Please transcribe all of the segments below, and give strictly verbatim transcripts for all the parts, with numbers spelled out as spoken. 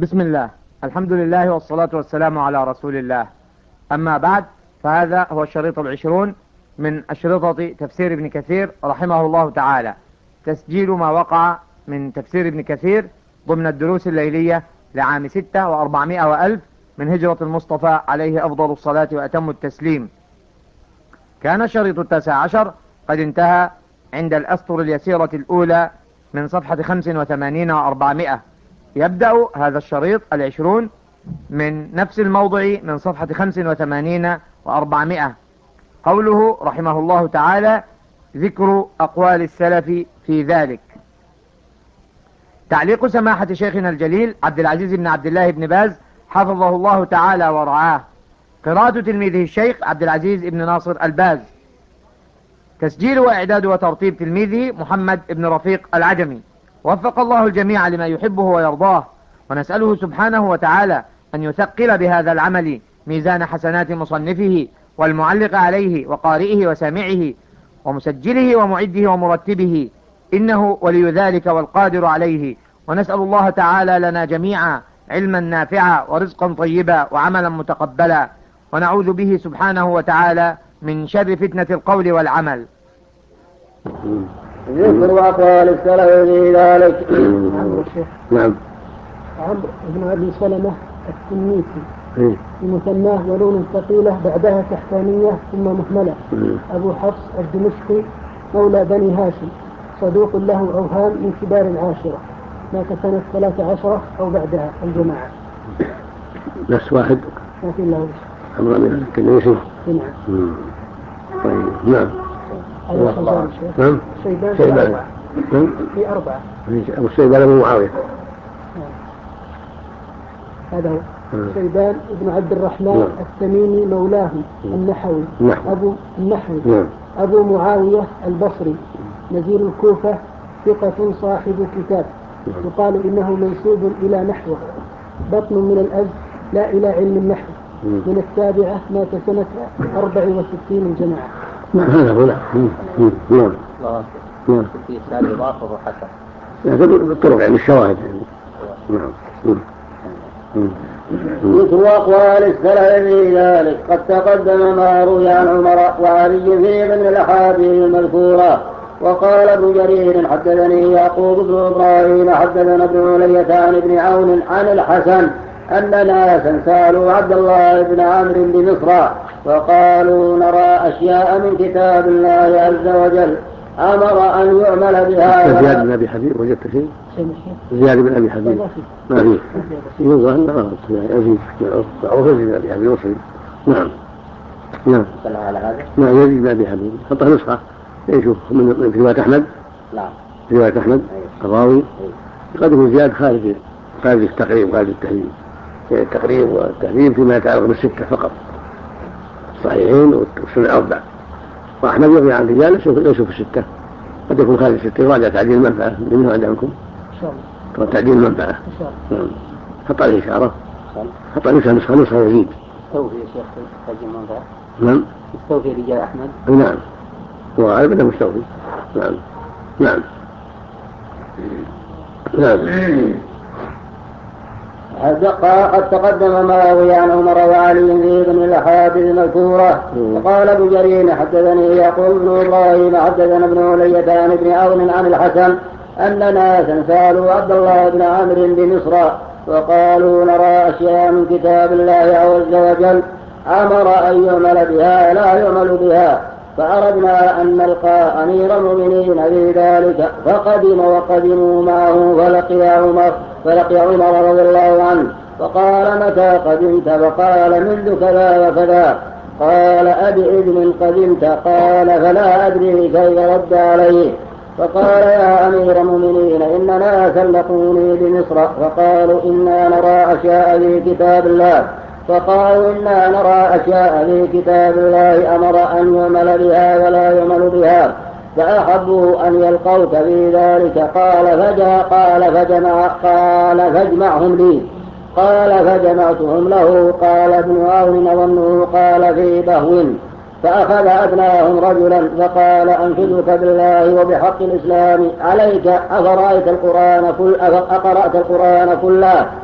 بسم الله، الحمد لله والصلاة والسلام على رسول الله. أما بعد، فهذا هو الشريط العشرون من أشرطة تفسير ابن كثير رحمه الله تعالى، تسجيل ما وقع من تفسير ابن كثير ضمن الدروس الليلية لعام ستة وأربعمائة وألف من هجرة المصطفى عليه أفضل الصلاة وأتم التسليم. كان الشريط التاسع عشر قد انتهى عند الأسطر اليسيرة الأولى من صفحة خمس وثمانين وأربعمائة. يبدأ هذا الشريط العشرون من نفس الموضع من صفحة خمس وثمانين وأربعمائة. قوله رحمه الله تعالى: ذكر أقوال السلف في ذلك. تعليق سماحة شيخنا الجليل عبد العزيز بن عبد الله بن باز حفظه الله تعالى ورعاه. قراءة تلميذه الشيخ عبد العزيز بن ناصر الباز. تسجيل وإعداد وترتيب تلميذه محمد بن رفيق العجمي. وفق الله الجميع لما يحبه ويرضاه، ونسأله سبحانه وتعالى أن يثقل بهذا العمل ميزان حسنات مصنفه والمعلق عليه وقارئه وسامعه ومسجله ومعده ومرتبه، إنه ولي ذلك والقادر عليه. ونسأل الله تعالى لنا جميعا علما نافعا ورزقا طيبا وعملا متقبلا، ونعوذ به سبحانه وتعالى من شر فتنة القول والعمل. ذكر أقوال السلف في ذلك. نعم. عمرو بن أبي سلمة التنيسي بمثناه ولون ثقيلة بعدها تحتانية ثم مهملة. أبو حفص الدمشقي مولى بني هاشم، صدوق له أوهام من كبار العاشرة، مات سنة ثلاثة عشرة أو بعدها الجماعة. نفس واحد. ما في الله. عمرو بن التنيسي. نعم. طيب. نعم. نعم. نعم. شيبان. شيبان. نعم. في أربعة. أبو شيبان أبو معاوية. هذا هو شيبان ابن عبد الرحمن نعم. التميمي مولاه النحوي. نعم. أبو النحوي. نعم. أبو معاوية البصري نزيل الكوفة، ثقة صاحب كتاب، يقال إنه منسوب إلى نحوه، بطن من الأز لا إلى علم النحو، من التابعة، مات سنة أربع وستين الجماعة. هذا هو. نعم. نعم. نعم. في إسناد ضعف وحسن. هذا بالطرق يعني الشواهد. نعم. ذكر أقوال السلف في ذلك. قد تقدم ما روي عن عمر وعلي في ضمن الأحاديث المذكورة. وقال ابن جرير: حدثني يعقوب بن إبراهيم حدثنا ابن علية عن ابن عون عن الحسن أن ناسا سألوا عبد الله بن عمرو بمصر وقالوا: نرى أشياء من كتاب الله عز وجل أمر أن يعمل بها. زياد بن أبي حبيب وجدت شيء؟ زياد بن أبي حبيب ما فيه. يظهر أنه يزيد معروف يزيد بن أبي حبيب وصيب. نعم. نعم. نعم يزيد بن أبي حبيب. حطها نسخة يشوف من رواية أحمد. نعم. رواية أحمد الراوي قد يكون زياد خارج خارج التقريب خارج التهذيب. التقريب والتهذيب فيما يتعلق بالستة فقط، الصحيحين والسنة الأربع. وأحمد يروي عن رجال ليسوا في الستة، قد يكون خارج الستة. يراجع تعديل المنفعة منه عندكم إن شاء الله. تعديل المنفعة إن شاء الله. حط عليه إشارة. حط عليه نسخة نسخة يزيد. استوفي يا شيخ تعديل المنفعة. نعم. استوفي رجال أحمد. نعم. هو غالبا مستوفي. نعم. نعم. نعم. قد تقدم ما روي عن عمر وعلي في ضمن الأحاديث المذكورة. وقال ابن جرير: حدثني يعقوب بن إبراهيم حدثنا ابن علية عن ابن عون عن الحسن أن ناسا سألوا عبد الله بن عمرو بمصر وقالوا: نرى أشياء من كتاب الله عز وجل أمر أن يعمل بها لا يعمل بها، فأردنا أن نلقى أمير المؤمنين في ذلك، فقدم وقدموا معه فلقي عمر فلقي عمر رضي الله عنه فقال: متى قدمت؟ فقال: منذ كذا وكذا. قال: أبإذن قدمت؟ قال: فلا أدري كيف رد عليه. فقال: يا أمير المؤمنين، إن ناسا لقوني بمصر فقالوا: إنا نرى أشياء في كتاب الله فقالوا إنا نرى أشياء في كتاب الله أمر أن يعمل بها ولا يعمل بها، فأحبوا أن يلقوك في ذلك. قال فجاء قال فجمع قال فاجمعهم لي. قال فجمعتهم له. قال ابن عون ظنه قال في بهو، فأخذ أدناهم رجلا فقال: أنشدك بالله وبحق الإسلام عليك أقرأت القرآن كل أقرأت القرآن كله؟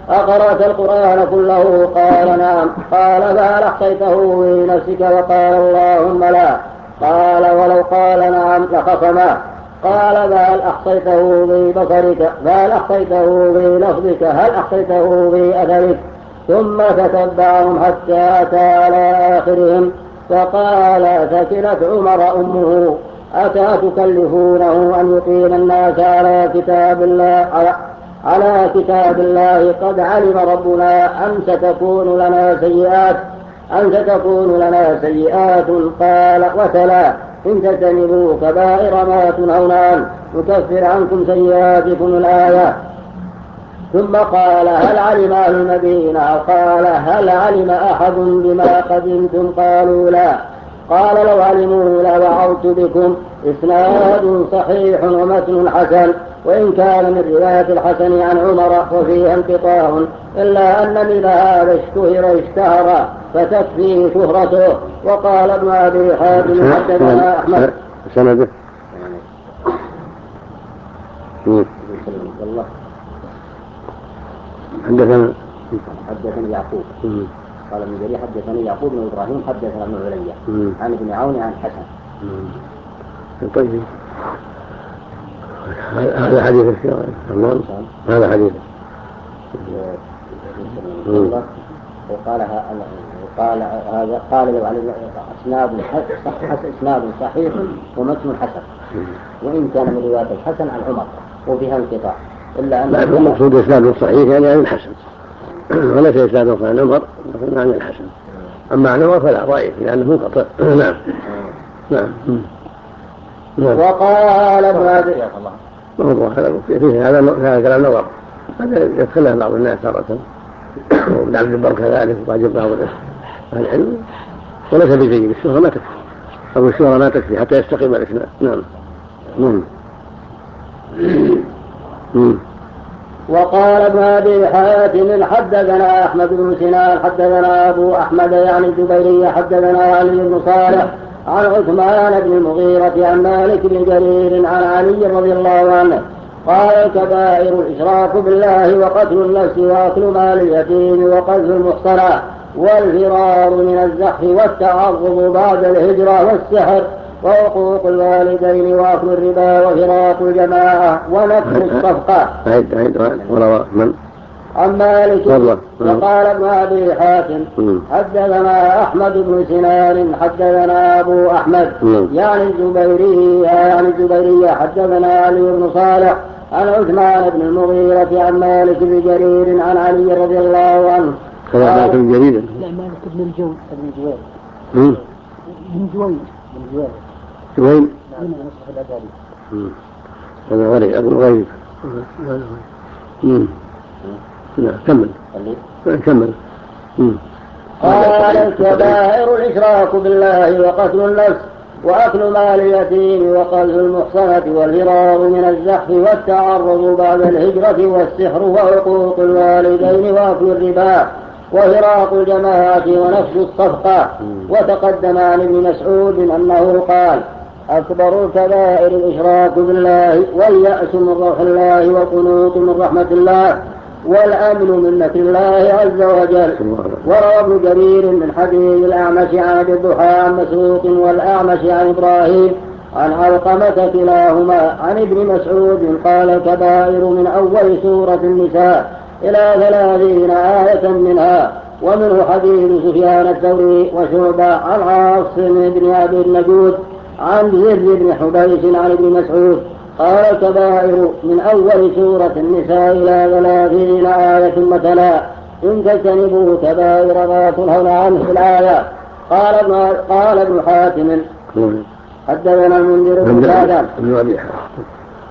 أقرأت القرآن كله؟ قال نعم. قال فهل أحصيته في نفسك؟ وقال اللهم لا. قال ولو قال نعم لخصمه. قال فهل أحصيته في بصرك؟ فهل أحصيته في لفظك؟ هل أحصيته في أثرك؟ ثم تتبعهم حتى أتى على آخرهم فقال ثكلت عمر أمه أتى تكلفونه أن يقيم الناس على كتاب الله على, على كتاب الله قد علم ربنا أن ستكون لنا سيئات أن ستكون لنا سيئات. قال وتلا إن تجتنبوا كبائر ما تنهون عنه نكفر عنكم سيئاتكم الآية. ثم قال هل علم أهل المدينة؟ قال هل علم أحد بما قدمتم؟ قالوا لا. قال لو علموا لوعظت بكم. إسناد صحيح ومتن حسن، وإن كان من رواية الحسن عن عمر وفيها انقطاع، إلا أن من هذا اشتهر اشتهر فتكفيه شهرته. وقال ابن أبي حاتم حدثنا أحمد سنده حدثنا حدثني يعقوب قال ابن جرير حدثني يعقوب بن إبراهيم حدثنا ابن علية عن ابن عون عن حسن. طيب هذا حديث تمام. هذا حديث وقال قال هذا قال لو على اسناد صح اسناد صحيح ومتن حسن، وان كان من روايه الحسن عن عمر وفيها انقطاع، الا ان المقصود اسناد صحيح يعني عن الحسن وليس اسناد عن عمر لكن عن الحسن. اما عن عمر فلا ضعيف لانه منقطع. نعم نعم. وقال ابن ابي موضوع فيه هذا هذا كلام نظر، هذا يدخلها بعض الناس تارة وابن عبد البر كذلك وعجب بعض أهل العلم، وليس بجيد. الشهرة ما تكفي أو الشهرة ما تكفي حتى يستقيم الإسناد. نعم نعم. وقال ابن أبي حاتم حدثنا أحمد بن سنان حدثنا أبو أحمد يعني الزبيري حدثنا علي بن صالح عن عثمان بن المغيرة عن مالك بن جرير عن علي رضي الله عنه قال الكبائر الإشراك بالله وقتل النفس وأكل مال اليتيم وقذف المحصنات والفرار من الزحف والتعرض بعد الهجرة والسحر وحقوق الوالدين وأكل الربا وفراق الجماعة ونقض الصفقة. عيد عيد وروى من عن مالك. وقال ابن أبي حاتم حدثنا أحمد بن سنان حدثنا أبو أحمد يعني الزبيري يعني الزبيري حدثنا علي بن صالح عن عثمان بن المغيرة عن مالك بن جرير عن علي رضي الله عنه. مالك بن جرير لا مالك بن الجو بن جويل بن جويل بن جويل جويل من نصف الأداري. هذا غريب أبو غريب. لا كمل كمل. قال الكبائر الإشراك بالله وقتل النفس وأكل مال اليتيم وقذف المحصنة والفرار من الزحف والتعرض بعد الهجرة والسحر وحقوق الوالدين وأكل الربا وفراق الجماعة ونفس الصفقة. وتقدم عن ابن مسعود أنه قال أكبر الكبائر الإشراك بالله واليأس من روح الله والقنوط من رحمة الله والأمن من مكر الله عز وجل. وروى ابن جرير من حديث الأعمش عن أبي الضحى عن مسروق والأعمش عن إبراهيم عن علقمة كلاهما عن ابن مسعود قال الكبائر من أول سورة النساء إلى ثلاثين آية منها. ومنه حديث سفيان الثوري وشعبة عن عاصم بن أبي النجود عن زر بن حبيش عن ابن مسعود قال الكبائر من أول سورة النساء إلى ثلاثين آية مثلا إن تجتنبوا كبائر ما تنهون عنه في الآية. قال ابن قال ابن حاتم حدثنا المنذر بن سعد ابن أبي حاتم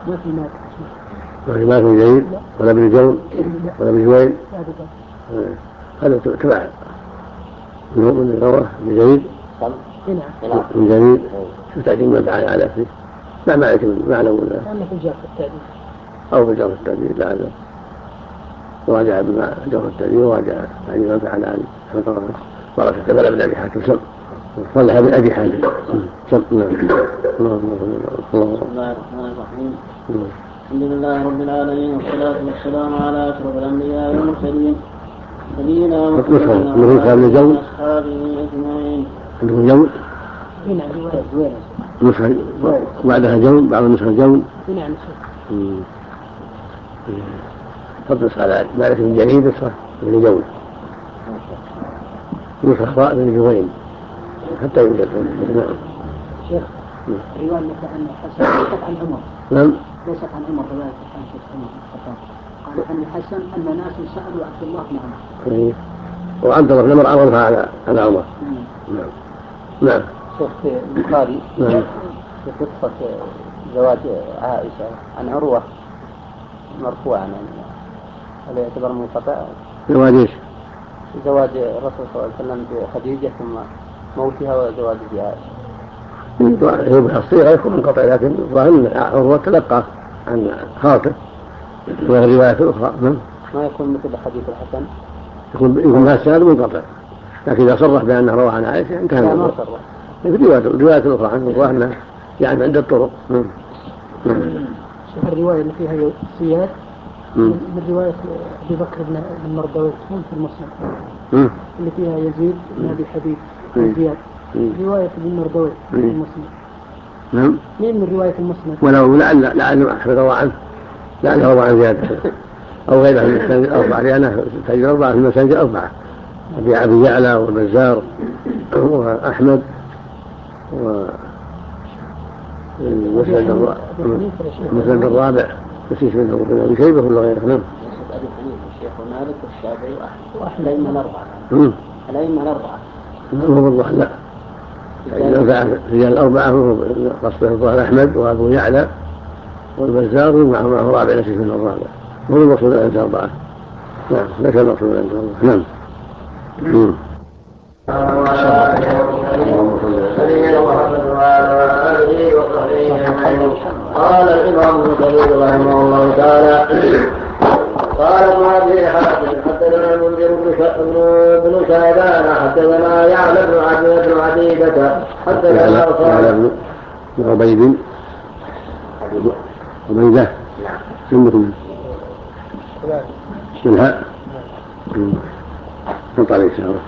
ما في جيد ولا ابن جون ولا ابن جويل هذا تبع من رواه ابن جيد ابن جيد شو تعجيل ما تعالى على فيه لا ما يعجب معنى ولا كان في الجرح التعديل أو في الجرح التعديل لعله وراجع بما جرح التعديل وراجع يعني ما فعل عن ورث كبل ابن أبي حاتم سم صلح ابن أبي حاتم سم. بسم الله الرحمن الرحيم. الحمد لله رب العالمين والصلاة والسلام على أشرف الأنبياء والمرسلين نبينا محمد وعلى أصحابه أجمعين. عندكم جون؟ نسخة بعدها جون، بعض النسخ جون. نعم. حط نسخة على مالك من جديد نسخة من جون، نسخة أخطاء من جوين حتى يوجد. نعم. شيخ رواية عن الحسن ليست عن عمر. نعم. ليست عن عمر رواية عن عمر قال عن الحسن أن ناس سألوا عبد الله بن عمر. وعبد الله بن عمر عرضها على على عمر. نعم. نعم. شيخ البخاري نعم. في قصة زواج عائشة عن عروة مرفوعا يعني هل يعتبر منقطع؟ زواج ايش؟ زواج الرسول صلى الله عليه وسلم بخديجة ثم موتها وزواج بعائشة. هو بالصيغة يكون منقطع، لكن ظاهر عروة تلقى عن خاطر والرواية الأخرى. ما يكون مثل حديث الحسن؟ يكون يكون هذا السند منقطع، لكن إذا صرح بأنه روى عن عائشة انتهى. لا ما صرح. الرواية الأخرى عنه ظاهرنا يعني عند الطرق. شوف الرواية اللي فيها سياد من رواية أبي بكر بن مردويه في المسند اللي فيها يزيد بن أبي حبيب زياد، رواية ابن مردويه في المسند. نعم. مين من رواية المسند؟ ولو لعل لعل أحمد روى عنه، لعل روى عن زيادة أو غيره من المسند الأربعة، لأنه تجد أربعة في المسند الأربعة، أبي عبد يعلى والبزار وأحمد والمسند الرابع نسيت منه ابن أبي شيبة ولا غيره. نعم. أبي حنيفة الشيخ ومالك والشافعي وأحمد الأئمة الأربعة. الأئمة الأربعة. هو والله لا. رجال الأربعة هو قصده الظاهر أحمد وأبو يعلى والبزار ومعه رابع نسيت منه الرابع. هو المقصود عند الأربعة. نعم ليس المقصود عند الله. نعم. نعم. قال الإمام ابن كثير رحمه الله تعالى قال ابن أبي حاتم حدثنا المنذر بن شهبان حدثنا يعلى بن عبد عبيدة حدثنا يعلى بن عبيد عبيدة سمكم منها نطع عليه شهرة.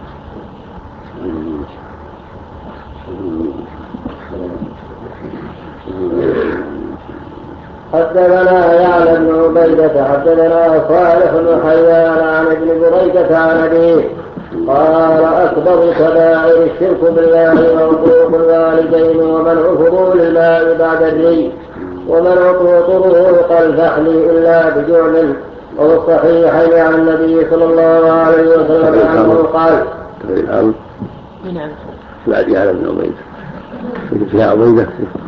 حدثنا يعلى بن عبيدة حدثنا صالح بن حيان عن ابن بريدة عن أبيه قال أكبر كبائر الشرك بالله وعقوق الوالدين ومنع فضول الماء بعد الري ومنع طرق الفحل إلا بجعل. وفي الصحيحين عن النبي صلى الله عليه وسلم أنه قال نعم بعد يعلى بن عبيدة يا عبيدة.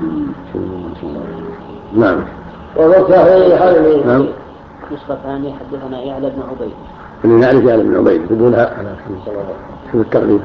نعم. وفي الصحيحين نعم. نسخة ثانية حدثنا يعلى بن عبيد اللي نعرف يعلى بن عبيد بدونها على شوف التقريب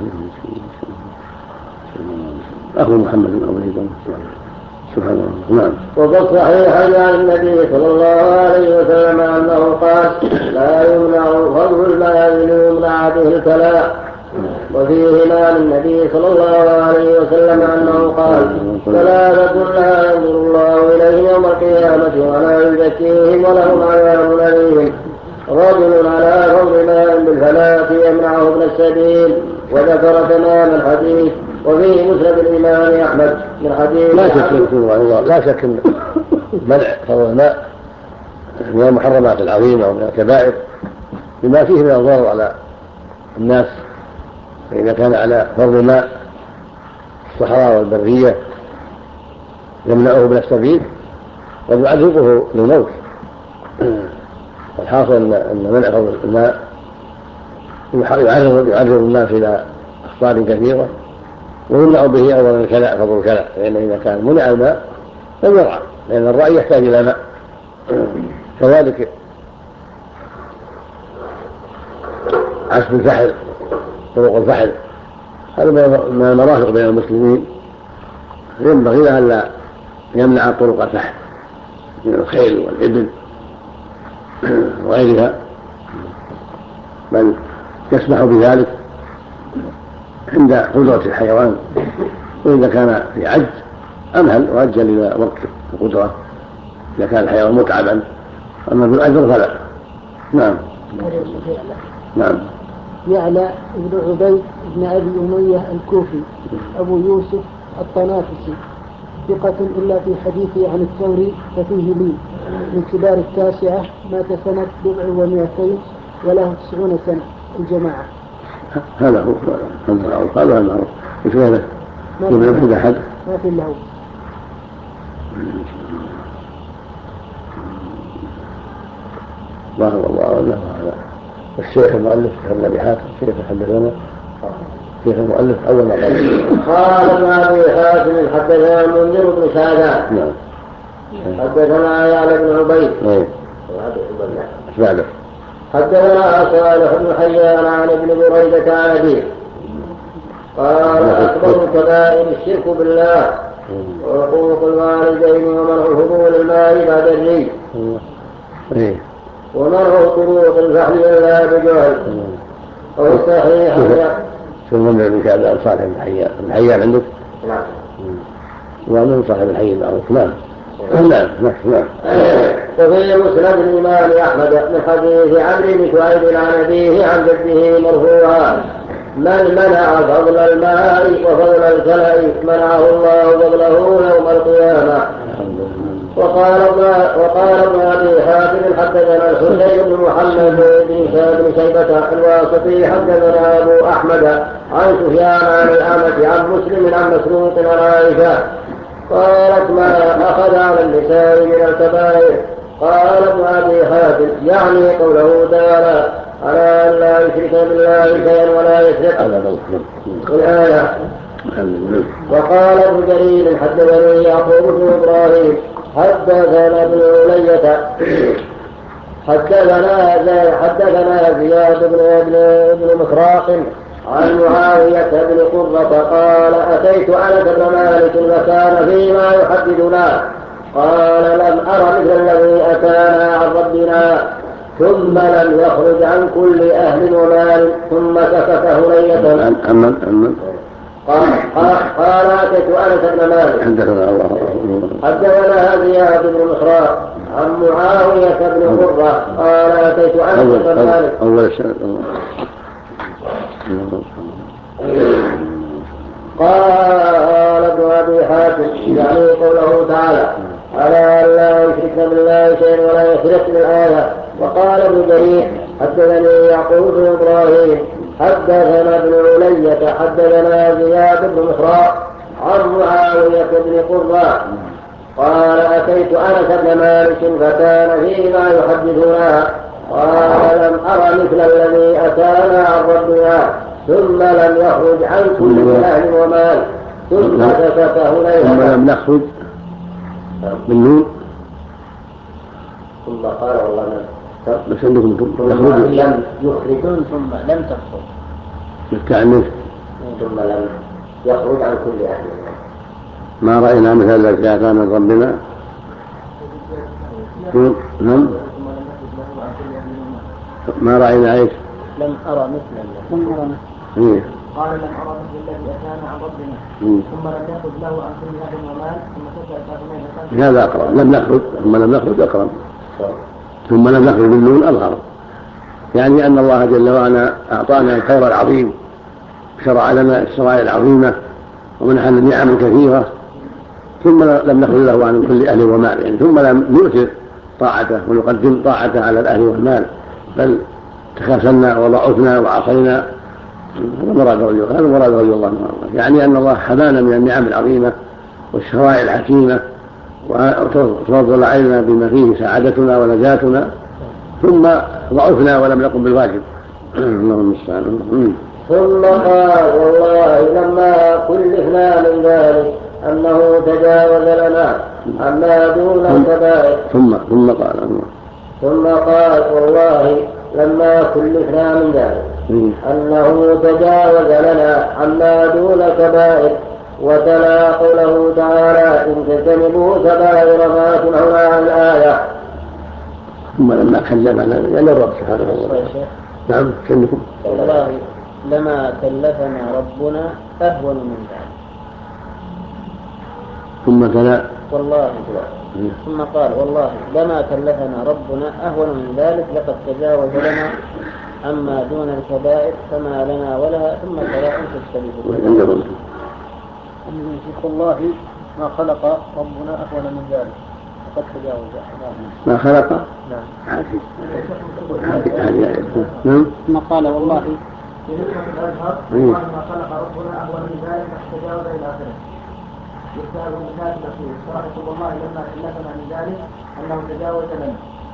أخو محمد بن عبيد سبحان الله. نعم. وفي الصحيحين عن النبي صلى الله عليه وسلم أنه قال لا يمنع فضل الماء ليمنع به الكلاء. وفيه عن النبي صلى الله عليه وسلم أنه قال ثلاثة لا ينظر الله إليهم يوم القيامة ولا يزكيهم ولهم عذاب أليم رجل على فضل ماء بالفلاة يمنعه ابن السبيل. وذكر تمام الحديث. وفيه مسند الإمام أحمد من حديث لا شك الله لا شك ان منع فضل الماء من المحرمات العظيمة ومن الكبائر بما فيه من الضرر على الناس، فإذا كان على فضل الماء الصحراء والبرية يمنعه ابن السبيل ويعرضه للموت. والحاصل أن منع فضل الماء يعرض يعرض الناس إلى أخطار كثيرة ويمنع به أولا الكلاء فضل الكلاء، لأن إذا كان منع الماء لم يرعى، لأن الرعي يحتاج إلى ماء. كذلك عسف الفحل طرق الفحل هذا من المرافق بين المسلمين، ينبغي لها ألا يمنع طرق الفحل من الخيل والإبل وغيرها، بل يسمح بذلك عند قدرة الحيوان، وإذا كان في عجز أمهل وأجل إلى وقت القدرة إذا كان الحيوان متعبا، أما بالأجر فلا. نعم. نعم. يعلى بن عبيد بن أبي أمية الكوفي أبو يوسف الطنافسي، ثقة إلا في حديثه عن الثوري ففيه لي، من كبار التاسعة، مات سنة بضع ومئتين وله تسعون سنة. الجماعة هذا هو المعروف، هذا المعروف. مش غيره يبعد أحد ما في له. الله الله الله على الشيخ المؤلف ابن أبي حاتم. الشيخ حدثنا شيخ المؤلف أول ما قال قال ابن أبي حاتم حدثنا المنذر بن سعدان. نعم. حدثنا يعلى بن عبيد. بعده حدثنا صالح بن حيان عن ابن بريدة عن أبيه قال أكبر كبائر الشرك بالله وعقوق الوالدين ومنع هبول الماء بعد الريح ومنع طرق الفحل إلا بجهل. والصحيح شو المنع من كذا صالح بن حيان. بن حيان عندك؟ نعم. ومن صاحب الحي المعروف. نعم. نعم نعم. وفي مسند الإمام أحمد من حديث عمرو بن شعيب عن أبيه عن جده مرفوعا: من منع فضل الماء وفضل الكلأ منعه الله فضله يوم القيامة. وقال وقال ابن أبي حاتم حدثنا الحسين بن محمد بن شيبة الواسطي حدثنا أبو أحمد عن سفيان عن الأعمش عن مسلم عن مسروق عن عائشة قالت: ما أخذ على النساء من الكبائر. قال ابن أبي حاتم يعني قوله تعالى: على أن لا يشرك بالله شيئا ولا يسرق الآية. وقال ابن جرير حدثني يعقوب بن إبراهيم حدثنا ابن علية حدثنا حدثنا زياد بن مخراق عن معاوية بن قرة قال: أتيت أنس بن مالك فكان فيما يحدثنا قال: لم أر مثل الذي أتانا عن ربنا. ثم لم يخرج عن كل أهل ومال. ثم سكت هنية. قال قال أتيت أنس بن مالك حدثنا زياد بن مخراق عن معاوية بن قرة قال: أتيت أنس بن مالك. قال ابن أبي حاتم يعني قوله تعالى: على أن لا يشرك بالله شيئا ولا يسرق الآية. وقال ابن جرير حدثني يعقوب بن إبراهيم حدثنا ابن علية حدثنا زياد بن مخراق عن معاوية بن قرة قال: أتيت أنس بن مالك فكان فيما يحدثنا قال: لم أر مثل الذي أتانا عن ربنا. ثم لم يخرج عن كل أهل ومال. ثم سكت هنيهة. ثم لم نخرج من نون. ثم قال: والله بس عندكم يخرج لم يخرجون ثم لم تخرج بالتعنيف. ثم لم يخرج عن كل أهل ما رأينا مثل الذي أتانا من ربنا. نعم. ما رأينا عيش. لم أرى مثل لم أرى إيه. قال: لم أرى مثل الذي أتانا عن ربنا. ثم لم يخرج له عن كل أهل ومال. ثم سكت هنيهة. هذا أقرب. لم نخرج ثم لم نخرج أقرب. ثم لم نخرج بالنون أظهر. يعني أن الله جل وعلا أعطانا الخير العظيم، شرع لنا الشرائع العظيمة ومنحنا النعم الكثيرة، ثم لم نخرج له عن كل أهل ومال. يعني ثم لم نؤثر طاعته ونقدم طاعته على الأهل والمال، بل تخاذلنا وضعفنا وعصينا. هذا مراد رجل هذا مراد رجل الله عنه. يعني أن الله حمانا من النعم العظيمة والشرائع الحكيمة وتفضل علينا بما فيه سعادتنا ونجاتنا، ثم ضعفنا ولم نقم بالواجب. اللهم المستعان. ثم قال: والله لما كلفنا من ذلك أنه تجاوز لنا عما دون الكبائر. ثم ثم قال ثم قال: والله لما كلفنا من ذلك أنه تجاوز لنا عما دون الكبائر. وتلا قوله تعالى: إن تجتنبوا كبائر ما تنهون عن الآية. ثم لما كلمنا لأن الرب سبحانه وتعالى. نعم. كلكم والله لما كلفنا ربنا أهون من ذلك. ثم تلا والله ثم قال والله لما كلفنا ربنا أهون من ذلك لقد تجاوز لنا أما دون الكبائر فما لنا ولها ثم تلا أنت تجتنبون. والله ما خلق ربنا أهون من ذلك لقد تجاوز. ما خلق؟ نعم. عافية عافية. نعم. ثم قال والله في نسبة الأزهر والله ما خلق ربنا أهون من ذلك حتى تجاوز إلى آخره. يستهل بالناس الأخير صاحب والله لما كلفنا من ذلك أنه تجاوز لنا.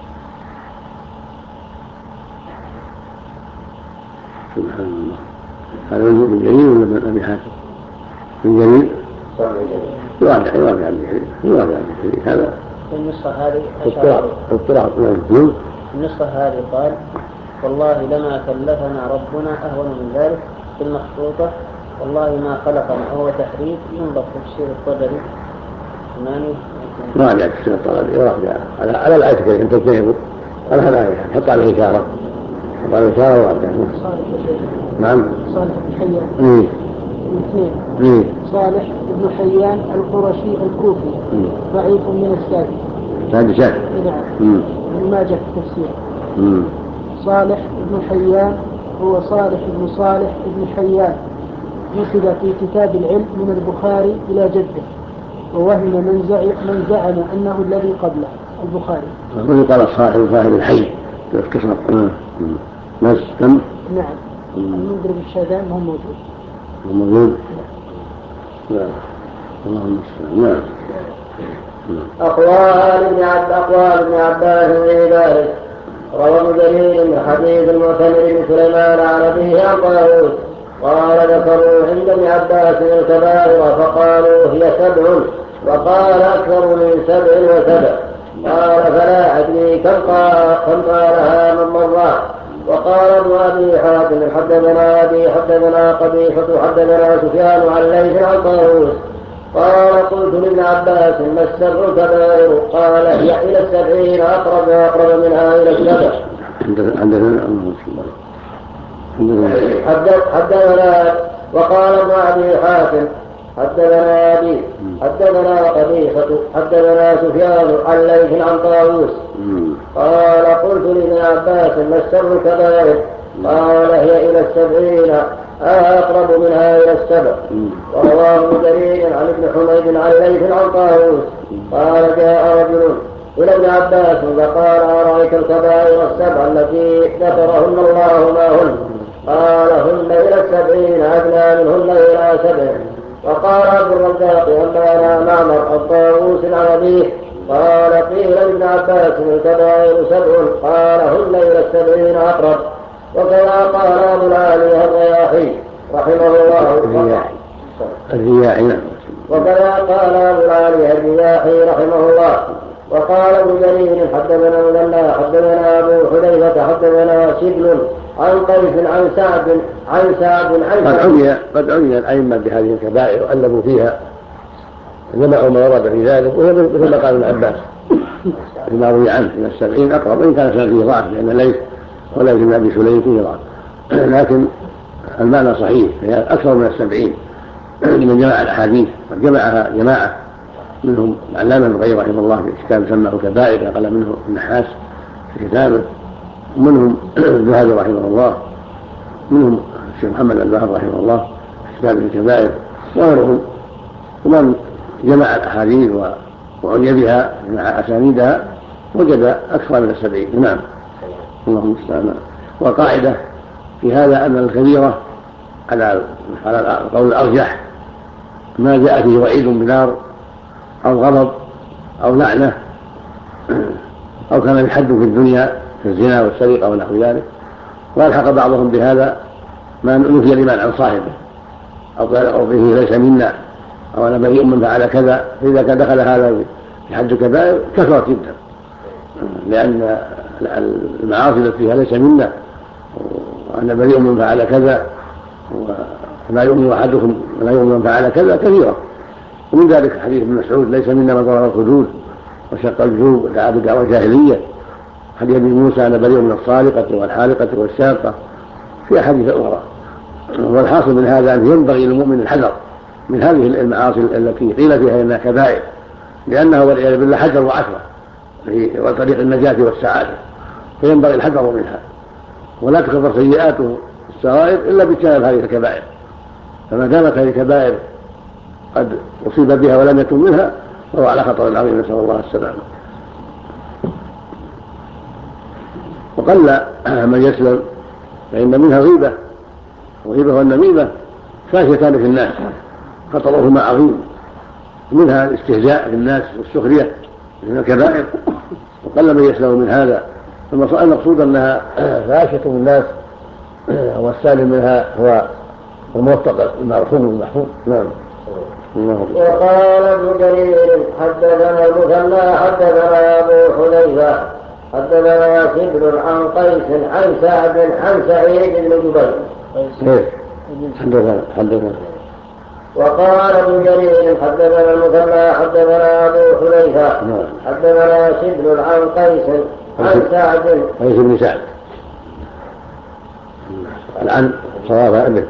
سبحان الله. هذا من جرير ولا من أبي حاتم؟ من جرير؟ يراجع يراجع بجرير يراجع بجرير هذا. في النسخة هذه اضطراب. في النسخة هذه قال والله لما كلفنا ربنا أهون من ذلك في المخطوطة والله ما خلقنا هو تحريف ينظر في الشيء الطبري ثمانية. راجع الشيء الطبري راجع على على الآية كيف تنتهي على هذا حط عليه إشارة حط عليه إشارة وراجع. نعم. صالح بن حيان. اثنين. صالح بن حيان القرشي الكوفي ضعيف من السادس. سادسات. نعم. ما جاء في التفسير. صالح بن حيان هو صالح بن صالح بن حيان نسب في كتاب العلم من البخاري إلى جده ووهم من زعم من زعم أنه الذي قبله البخاري. من قال صاحب صاحب الحي كسر. ناس كم؟ نعم. المنذر بن شاذان هم موجود. هم موجود. نعم. اللهم صل. نعم. أقوال ابن عبد أقوال ابن عباس في ذلك. روى ابن جرير من حديث المعتمر بن سليمان عن أبيه عن طاووس قال ذكروا عند ابن عباس الكبائر فقالوا هي سبع وقال أكثر من سبع وسبع قال فلا أدري كم قالها من مرة. وقال ابن أبي حاتم حدثنا أبي حدثنا قبيحة حدثنا سفيان عن ليث عن طاووس قال قلت لابن عباس ما السبع كبائر قال هي إلى السبعين أقرب وأقرب منها إلى السبع. حدثنا وقال ابن أبي حاتم حدثنا أبي حدثنا قبيحة حدثنا سفيان عن ليث عن طاووس قال قلت لابن عباس ما السبع كبائر قال هي إلى السبعين أقرب منها إلى السبع. ورواه ابن جرير عن ابن حميد عن ليث عن طاووس قال جاء رجل إلى ابن عباس فقال أرأيت الكبائر السبع التي ذكرهن الله ما هن قال هن إلى السبعين أدنى منهن إلى سبع. وقال عبد الرزاق أنبأنا معمر الطاووس عن أبيه قال قيل لابن عباس الكبائر سبع قال هن إلى السبعين أقرب. وكذا قال أبو العالي الرياحي رحمه الله الرياحي. وكذا قال أبو العالي الرياحي رحمه الله. وقال ابن جرير حدثنا مغنى حدثنا أبو حذيفة حدثنا شبل عن قيس عن سعد عن سعد عن قد عني قد عني الأئمة بهذه الكبائر وألفوا فيها جمعوا ما ورد في ذلك وهي مثل ما قال ابن عباس فيما روي عنه من السبعين أقرب وإن كان فيه ضعف لأن ليس ولا ابن أبي سليم فيه ضعف لكن المعنى صحيح هي أكثر من السبعين من جماعة الأحاديث جمعها جماعة منهم العلامة ابن القيم رحمه الله في كتاب سماه كبائر نقل منه النحاس في كتابه ومنهم الذهبي رحمه الله منهم الشيخ محمد الوهاب رحمه الله في كتاب الكبائر وغيرهم ومن جمع الأحاديث وعني بها مع أسانيدها وجد أكثر من السبعين. نعم. اللهم المستعان. والقاعدة في هذا أن الكبيرة على على القول الأرجح ما جاء فيه وعيد بنار أو غضب أو لعنة أو كان الحد في الدنيا كالزنا والسرقة ونحو ذلك. والحق بعضهم بهذا ما نفي الإيمان عن صاحبه أو قال أو به ليس منا أو أنا بريء من فعل كذا. فإذا كان دخل هذا في حد الكبائر كثرت جدا لأن المعاصي التي فيها ليس منا وأنا بريء من فعل كذا ولا يؤمن أحدكم ولا يؤمن من فعل كذا كثيرة. ومن ذلك حديث ابن مسعود ليس منا من ضرب الخدود وشق الجيوب ودعا بدعوى جاهلية. حديث ابن موسى أنا بريء من الصالقة والحالقة والشاقة في أحاديث أخرى. والحاصل من هذا أن ينبغي للمؤمن الحذر من هذه المعاصي التي قيل فيها إنها كبائر لأنه والعياذ بالله حجر وعثرة في طريق النجاة والسعادة، فينبغي الحذر منها، ولا تكفر سيئاته الصغائر إلا باجتناب هذه الكبائر. فما دامت هذه الكبائر قد أصيب بها ولم يتم منها فهو على خطر عظيم، نسأل الله السلامة. وقل من يسلم، فإن منها غيبة، والغيبة والنميمة فاشتان في الناس خطرهما عظيم، منها الاستهزاء بالناس والسخرية من الكبائر، وقل من يسلم من هذا. المقصود أنها فاشة في الناس، والسالم منها هو الموفق المرحوم المحفوظ. نعم. وقال ابن جرير حدثنا المثنى حدثنا ابو حذيفه حدثنا شبل عن قيس عن سعد عن سعيد بن جبير. حدثنا حدثنا وقال ابن جرير حدثنا المثنى حدثنا ابو حذيفه حدثنا شبل عن قيس عن سعد قيس بن سعد عن صواب ابن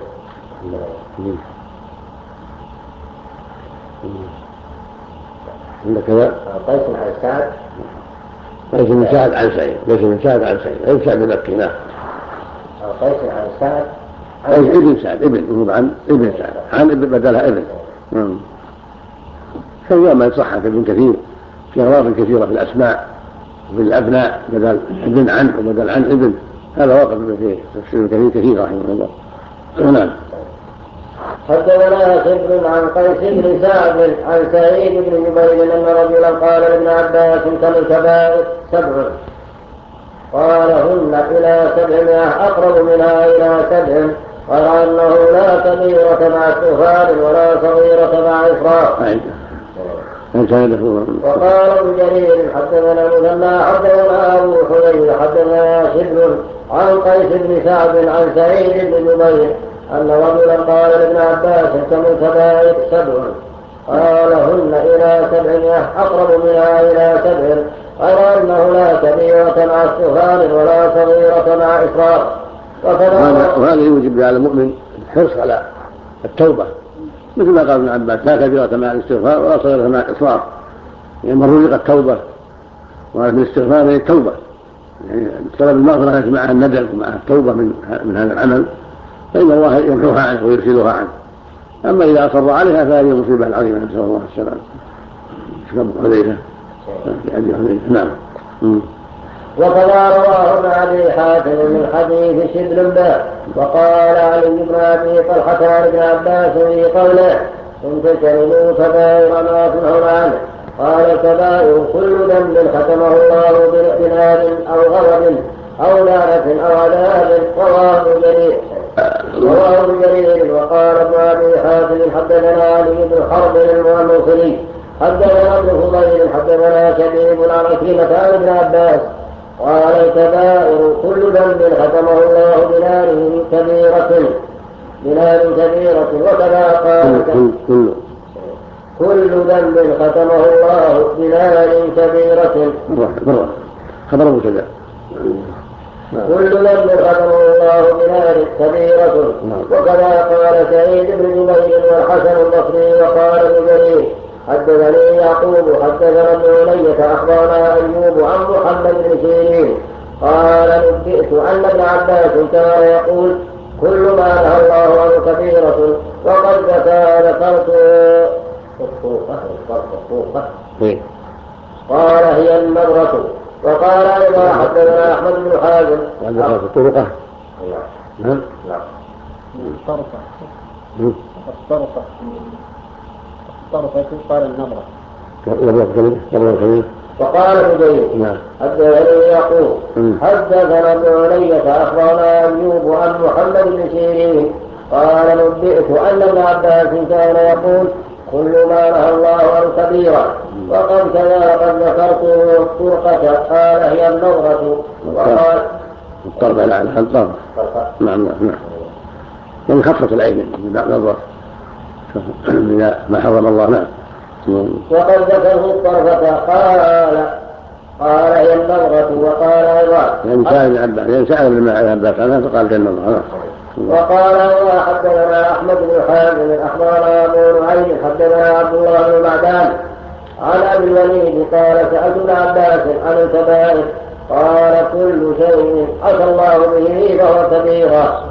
عندك كذا قيس عن سعد قيس بن سعد عن سعيد قيس بن سعد عن سعيد غير سعد بن مكي. نعم. قيس عن سعد قيس ابن سعد ابن عن ابن سعد عن ابن بدلها ابن. امم سواء ما يصح في ابن كثير في أغراض كثيرة في الأسماء وفي الأبناء بدل ابن عن وبدل عن ابن، هذا واقع في تفسير كثير كثير رحمه الله. نعم. حدثنا شبل عن قيس بن سعد عن سعيد بن جبير ان رجلا قال لابن عباس كم الكبائر؟ سبع. قال هن الى سبعمائة اقرب منها الى سبع، غير انه لا كبيرة مع استغفار ولا صغيرة مع افراط. وقال ابن جرير حدثنا المثنى حدثنا ابو حذيفة حدثنا شبل عن قيس بن سعد عن سعيد بن جبير أن رجلا قال لابن عباس كم الكبائر؟ سبع. قال هن إلى سبعمائة أقرب منها إلى سبع، غير أنه لا كبيرة مع استغفار ولا صغيرة مع إفراط. وهذا يوجب على المؤمن الحرص على التوبة، مثل ما قال ابن عباس لا كبيرة مع الاستغفار ولا صغيرة مع الإصرار، يعني من رزق التوبة ومن الاستغفار هي التوبة، يعني طلب المغفرة معها الندم ومعها التوبة من من هذا العمل، فإن الله يمحوها عنه ويرسلها عنه. أما إذا أصر عليها فهذه مصيبة العظيمة، نسأل الله السلامة. شكرا حذيفة لأبي حذيفة. نعم. وكذا رواه ابن أبي حاتم من حديث شبل به. وقال علي بن أبي طلحة عن ابن عباس في قوله إن تجتنبوا كبائر ما تنهون عنه، قال الكبائر كل ذنب ختمه الله بنار أو غضب أو لعنة أو عذاب. رواه ابن جرير رواه ابن جرير. وقال ابن أبي حاتم حدثنا علي بن حرب الموصلي حدثنا ابن فضيل حدثنا شبيب عن عكرمة عن ابن عباس قال الكبائر كل ذنب ختمه الله بنار كبيرة بنار كبيرة. وكذا قال كل ذنب ختمه الله بنار كبيرة خبر مبتدأ. كل ذنب ختمه الله بنار كبيرة. وكذا قال سعيد بن جبير والحسن البصري. وقال ابن جرير حدثني يعقوب حدثنا ابن علية أخبرنا أيوب عن محمد بن سيرين قال نبئت أن ابن عباس كان يقول كل ما نهى الله عنه كبيرة. وقد ذكرت قال هي النظرة. وقال أيضا حدثنا أحمد بن حازم الطرقة. نعم. الطرقة الطرقة الطرقة قال النظرة. وقال ابن جرير حدثني يعقوب حدثنا ابن علية أخبرنا أيوب عن محمد بن سيرين قال نبئت أن ابن عباس كان يقول كل ما نهى الله عن كبيرة. وقد كذا قد ذكرت الطرقة قال هي النظرة. وقال الطرقة لا الطرقة. نعم نعم من خطة العين نظرة ما حرم الله. نعم. وقد ذكره الطرفة قال قال هي النظرة. وقال أيضا يعني سأل عباس يعني سأل ابن عباس عنها فقال هي النظرة. وقال أيضا حدثنا أحمد بن حازم أخبرنا أبو نعيم حدثنا عبد الله بن معدان عن أبي الوليد قال سألت ابن عباس عن الكبائر قال كل شيء عصى الله به فهو كبيرة.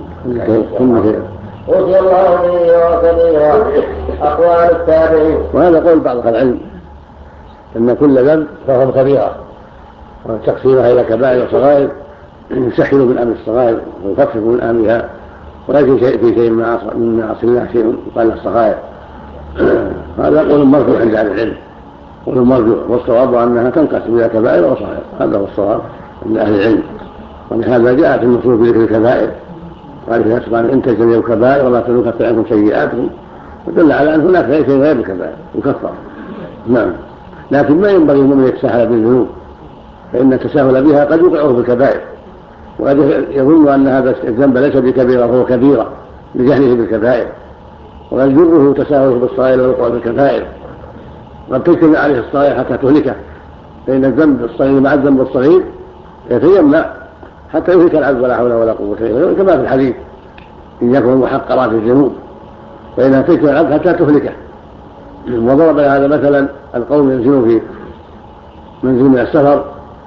أوصي الله به وهو كبيرة. أقوال التابعين. وهذا قول بعض العلم أن كل ذنب فهو كبيرة، وتقسيمها إلى كبائر وصغائر يسهل من أمر الصغائر ويخفف من أمرها، ولكن في شيء من معاصي الله شيء يقال له الصغائر. هذا قول مرجوح عند أهل العلم، قول مرجوح، والصواب أنها تنقسم إلى كبائر وصغائر، هذا هو الصواب عند أهل العلم. ولهذا جاءت النصوص بذكر الكبائر، قال فيها سبحانه إن تجتنبوا الكبائر ولا تكفر عنكم سيئاتكم، ودل على أن هناك شيء غير الكبائر يكفر. نعم، لكن ما ينبغي المؤمن يتساهل بالذنوب، فإن التساهل بها قد يوقعه بالكبائر، وقد يظن أن هذا الذنب ليس بكبيرة وهو كبيرة لجهله بالكبائر، وقد يجره تساهله بالصغائر والوقوع بالكبائر، قد تجتمع عليه الصغائر حتى تهلكه، فإن الذنب الصغير مع الذنب الصغير يتجمع حتى يهلك العبد ولا حول ولا قوة إلا بالله، كما في الحديث إن يكون محقرات الذنوب فإنها تجتمع العبد حتى تهلكه. وضرب هذا مثلا القوم ينزلون في منزل من السفر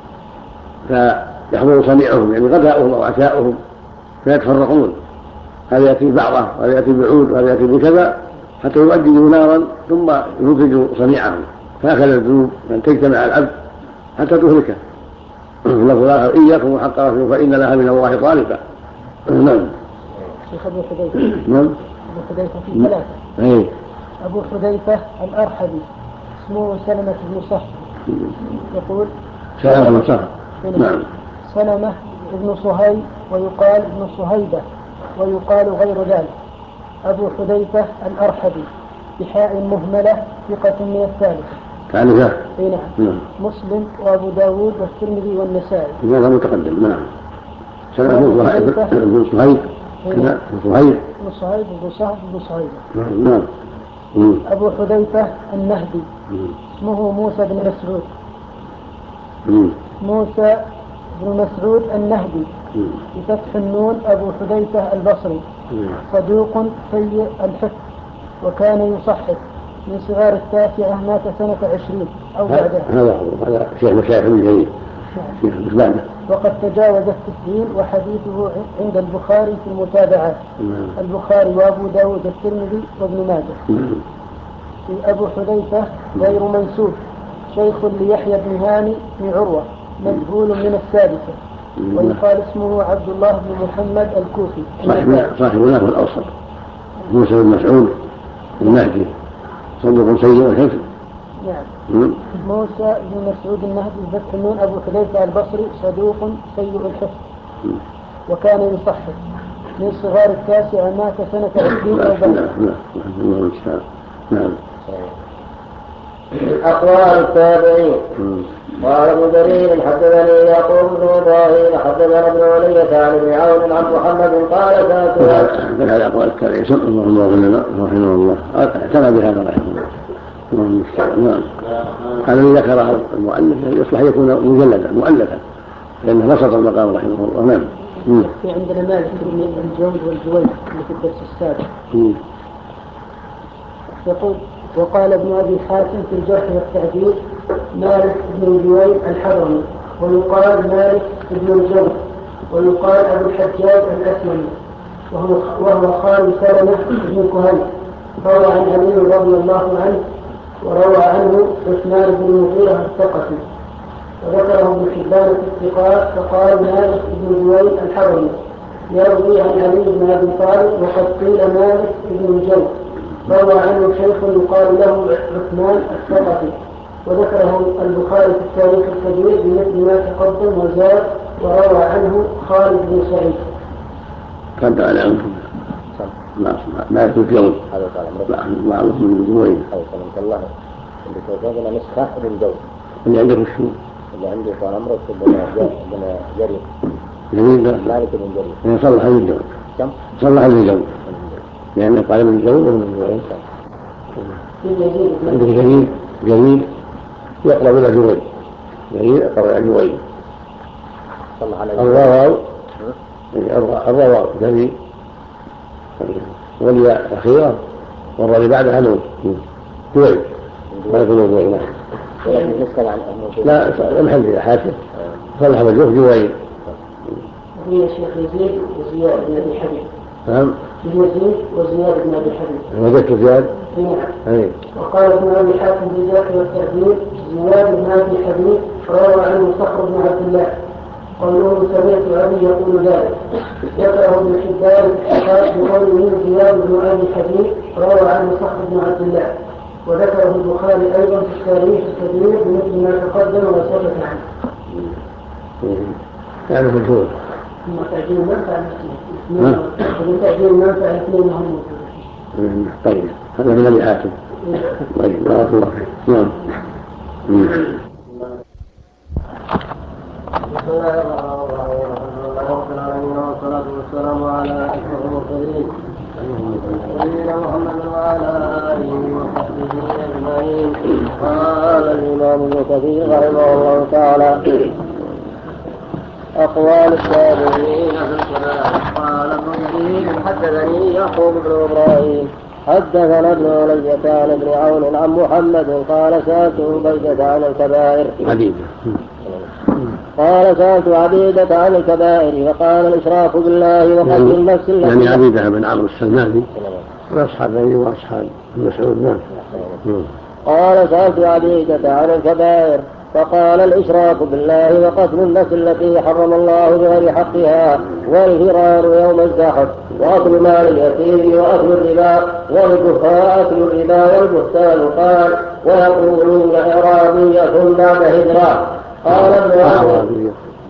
فيحضر صنيعهم يعني غداؤهم أو عشاؤهم فيتفرقون، هذا يأتي بعضه وهذا يأتي بعود وهذا يأتي بكذا حتى يؤدجوا نارا ثم ينتجوا صنيعهم، فهكذا الذنوب أن تجتمع العبد حتى تهلكه. لفظ الآخر إياكم وحقرات فإن لها من الله طالبا. نعم. شيخ أبو حذيفة. نعم. أبو حذيفة في ثلاثة. أي. أبو حذيفة الأرحبي اسمه سلمة بن صخر، يقول سلمة بن صخر. نعم. سلمة بن صهيب ويقال ابن صهيبة ويقال غير ذلك. أبو حذيفة الأرحبي بحاء مهملة ثقة من الثالثة. ثالثة. اي نعم. نعم. مسلم وأبو داود والترمذي والنسائي. هذا متقدم. نعم. سلمة بن صهيب بن صهيب بن صهيب بن صهيب بن صهيب بن صهيب. نعم. أبو حذيفة النهدي اسمه موسى بن مسعود. موسى بن مسعود النهدي بفتح النون. أبو حذيفة البصري صدوق سيء الحفظ وكان يصحح، من صغار التاسعة مات سنة عشرين أو بعدها. هذا هذا شيخ مشايخ من جديد. وقد تجاوز الستين وحديثه عند البخاري في المتابعات. البخاري وأبو داود الترمذي وابن ماجه. أبو حذيفة غير منسوب، شيخ ليحيى بن هاني بن عروة، مجهول من السادسة، ويقال اسمه عبد الله بن محمد الكوفي صاحب له الأوسط. موسى بن مسعود النهدي صدوق سيء الحفظ. نعم. موسى بن مسعود النهدي بفتح النون. أبو حذيفة البصري صدوق سيء الحفظ وكان يصحح، من صغار التاسعة مات سنة عشرين أو بعد. نعم. أقوال التابعين. قال ابن جرير حدثني يعقوب بن إبراهيم حدثنا ابن علي عن ابن عون عن محمد قال سألت من هذا أقوال التابعين رحمه الله رحمه الله اعتنى بهذا رحمه الله. نعم. هذا الذي ذكره المؤلف يصلح يكون مجلدا مؤلفا لأنه بسط المقام رحمه الله. نعم. في عندنا مالك بن الجود والجويد في الدرس السابق يقول وقال ابن أبي حاتم في الجرح والتعديل مالك بن الجويد الحضرمي، ويقال مالك بن الجود، ويقال أبو الحجاج الأسلمي، وهو, وهو خال سلمة بن كهيل، روى عن علي رضي الله عنه، وروى عنه عثمان بن المغيرة الثقفي، وذكره ابن حبان في الثقات فقال مالك بن الجويد الحضرمي يروي عن علي بن أبي طالب، وقد قيل مالك بن الجود، روى عنه شيخ يقال له عثمان الثقفي، وذكره البخاري في التاريخ الكبير بمثل ما تقدم وزاد، وروى عنه خالد بن سعيد. قد على عنكم ما يكون في يوم هذا قال عمرو معروف من الجوين أو سلمك الله اللي توجدنا نسخة ابن جود اللي عندك الشو اللي عندي قال عمرو بن جرير جميل مالك بن جرير صلح الجود كم صلح الجود لأنه قال ابن الجود ومن الجوين عندك جميل جميل يقرب إلى جوين جميل يقرب إلى جوين صلح على الرواو الرواو جميل والياء أخيرا والرواو بعدها نون جوين ما في موضوع له. لا المحل إذا حاكم صلح وجهه جوين. في الشيخ يزيد وزياد بن أبي حبيب. نعم. يزيد وزياد بن أبي حبيب. وذكر زياد. نعم. وقال ابن أبي حاتم في ذاك والتأثير زياد بن أبي حبيب روى عنه صخر بن عبد الله. قوله سمعت أبي يقول ذلك. ذكره ابن حبان بقوله زياد بن أبي حبيب روى عنه صخر بن عبد الله. وذكره البخاري أيضا في التاريخ الكبير بمثل ما تقدم وسكت عنه. يعني مجهول. ثم تعجيل المنفعة ثم تعجيل المنفعة اثنين هم. طيب هذا من أبي حاتم. طيب بارك الله فيك. نعم. بسم الله الرحمن الرحيم والصلاة والسلام على أشرف المرسلين سيدنا محمد وعلى آله وصحبه أجمعين. قال الإمام ابن كثير رحمه الله تعالى أقوال التابعين في الكلام. قال ابن كثير حدثني يعقوب بن إبراهيم حدثنا ابن علية عن ابن عون عن محمد قال سألت عبيدة عن الكبائر. عبيدة قال سألت عبيدة عن الكبائر فقال الإشراك بالله وقتل يعني النفس التي يعني عبيدة بن عمرو السلماني وأصحاب أبي وأصحاب مسعود. نعم. قال سألت عبيدة عن الكبائر فقال الإشراك بالله وقتل النفس التي حرم الله بغير حقها والفرار يوم الزحف وأكل مال اليتيم وأكل الربا والكفار أكل الربا والبهتان. قال ويقولون إعرابية بعد هجرة. قال ابن أعرابية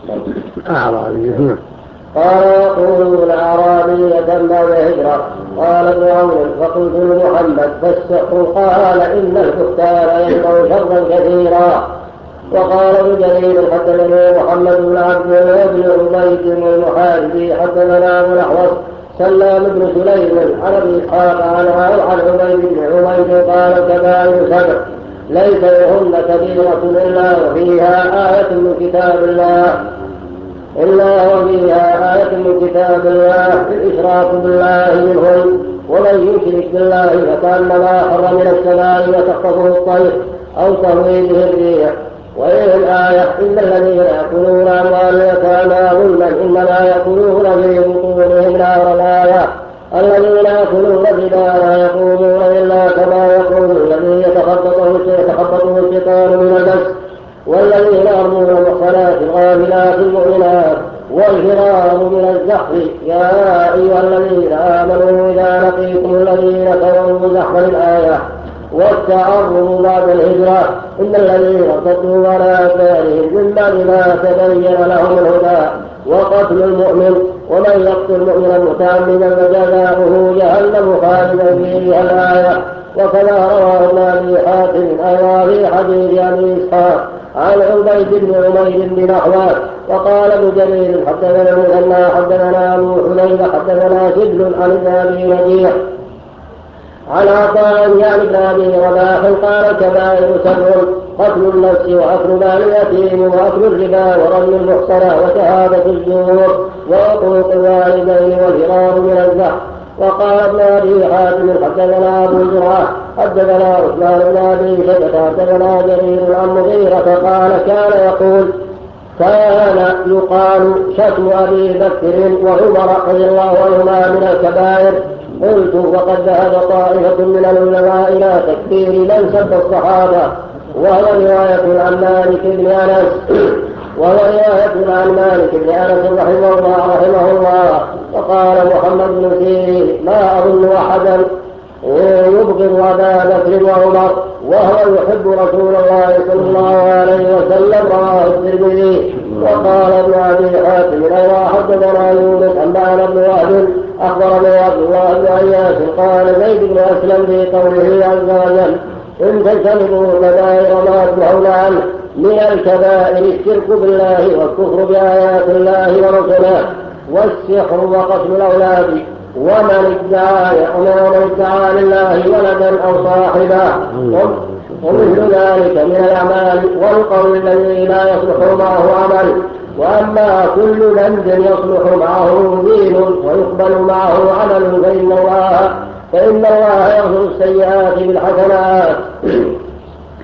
أعرابية قال يقولون أعرابية بعد هجرة. قال ابن عون فقلت لمحمد فالسحر. قال إن البهتان ينبغي شرا كثيرا. وقال ابن جرير حدثنا محمد بن عبد الله بن عبيد بن المحاربي حدثنا ابو الاحوص سلام بن سليم عن ابي اسحاق عن عن عبيد بن عبيد قال كبائر سبع ليس لهن كبيرة إلا وفيها آية من كتاب الله إلا وفيها آية من كتاب الله الإشراك بالله منهن. ومن يشرك بالله فكأنما خر من السماء وتخطفه الطير أو تهوي به الريح. وإلى الآية إن الذين يأكلون أموال اليتامى ظلما إنما يأكلون في بطونهم نارا. الآية الذين يأكلون الربا لا يقومون إلا كما يقول الذي يتخبطه الشيطان من المس. والذين يرمون المحصنات الغافلات المؤمنات والفرار من الزحف. يا أيها الذين آمنوا إذا لقيتم الذين كفروا زحفا. الآية والتعرض بعد الهجرة إن الذين ارتدوا على أدبارهم من بعد ما تبين لهم الهدى وقتل المؤمن. ومن يقتل مؤمنا متعمدا فجزاؤه جهنم خالدا فيها. الآية. وكما رواه ابن أبي حاتم أيضا في حديث أبي إسحاق عن عبيد بن عمير بن نحوه. وقال ابن جرير حدثنا المثنى حدثنا أبو حنين حدثنا شبل عن ابن أبي نجيح عن عطاء يعني ابن أبي رباح قال الكبائر سبع قتل النفس وأكل مال اليتيم وأكل الربا ورمي المحصنة وشهادة الزور وعقوق الوالدين والفرار من الزحف. وقال ابن أبي حاتم حدثنا أبو زرعة حدثنا عثمان بن أبي شيبة حدثنا جرير عن مغيرة قال كان يقول كان يقال شتم أبي بكر وعمر رضي الله عنهما من الكبائر. قلت وقد ذهب طائفة من العلماء إلى تكفير من سب الصحابة وهو رواية عن مالك بن أنس وهو رواية عن مالك بن أنس رحمه الله رحمه الله. وقال محمد بن سيرين ما أظن أحدا يبغض أبا بكر وعمر وهو يحب رسول الله صلى الله عليه وسلم. رواه الترمذي. وقال ابن أبي حاتم أيضا حدثنا يونس أنبأنا بن وهب أخبرني عبد الله بن عياش قال زيد بن أسلم في قوله عز وجل إن تجتنبوا كبائر ما تنهون عنه من الكبائر الشرك بالله والكفر بآيات الله ورسله والسحر وقتل الأولاد ومن ادعى ومن ادعى لله ولدا أو صاحبا ومثل ذلك من الأعمال والقول الذي لا يصلح معه عمل. وأما كل ذنب يصلح معه دين ويقبل معه عمل فإن الله فإن الله يغفر السيئات بالحسنات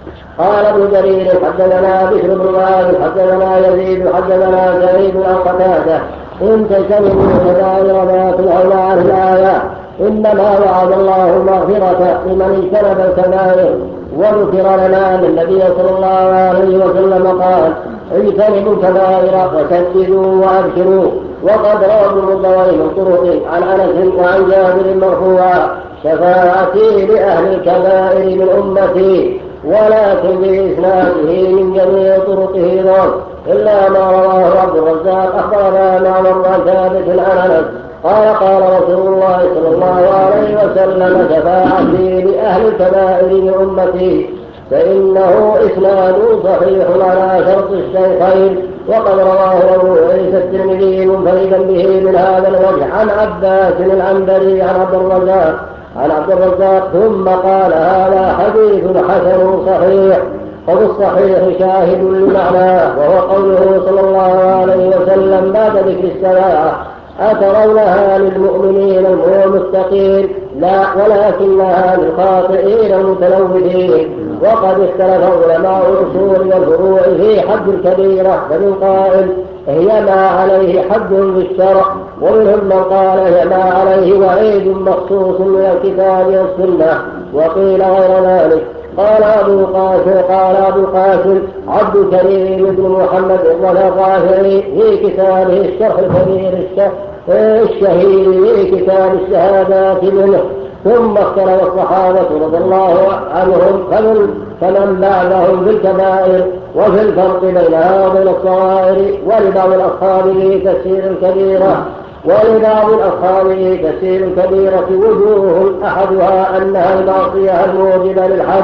قال ابن جرير حدثنا بشر بن مالك حدثنا يزيد حدثنا سعيد عن قتاده إن تجتنبوا كبائر ما تنهون عن الآية إنما وعد الله المغفرة لمن اجتنب الكبائر. وذكر لنا أن النبي صلى الله عليه وسلم قال اجتنبوا الكبائر وسددوا وأبشروا. وقد روى ابن مردويه من طرق عن أنس وعن جابر مرفوعا شفاعتي لأهل الكبائر من أمتي ولكن بإسناده من جميع طرقه ضعف إلا ما رواه عبد الرزاق أخبرنا معمر عن ثابت عن أنس قال قال رسول الله صلى الله عليه وسلم شفاعتي لأهل الكبائر من أمتي فإنه إسناد صحيح على شرط الشيخين. وقد رواه أبو عيسى الترمذي منفردا به من هذا الوجه عن عباس العنبري عن عبد الرزاق عن عبد الرزاق ثم قال هذا حديث حسن صحيح. وفي الصحيح شاهد لمعناه وهو قوله صلى الله عليه وسلم بعد ذكر الساعة أترونها للمؤمنين المتقين لا ولكنها للخاطئين المتلوثين. وقد اختلف علماء الأصول والفروع في حد الكبيرة فمن قائل هي ما عليه حد بالشرع ومنهم من قال هي ما عليه وعيد مخصوص من الكتاب والسنة وقيل غير ذلك. قال أبو قاسم قال أبو قاسم عبد كريم بن محمد الرافعي في كتابه الشرح الكبير الشهير في كتاب الشهادات منه. ثم اختلف الصحابة رضي الله عنهم فمن, فمن بعدهم في الكبائر وفي الفرق بينها وبين الصغائر. ولبعض الأصحاب تفسير الكبيرة ولبعض الأصحاب تفسير الكبيرة وجوه أحدها أنها المعصية الموجبة للحد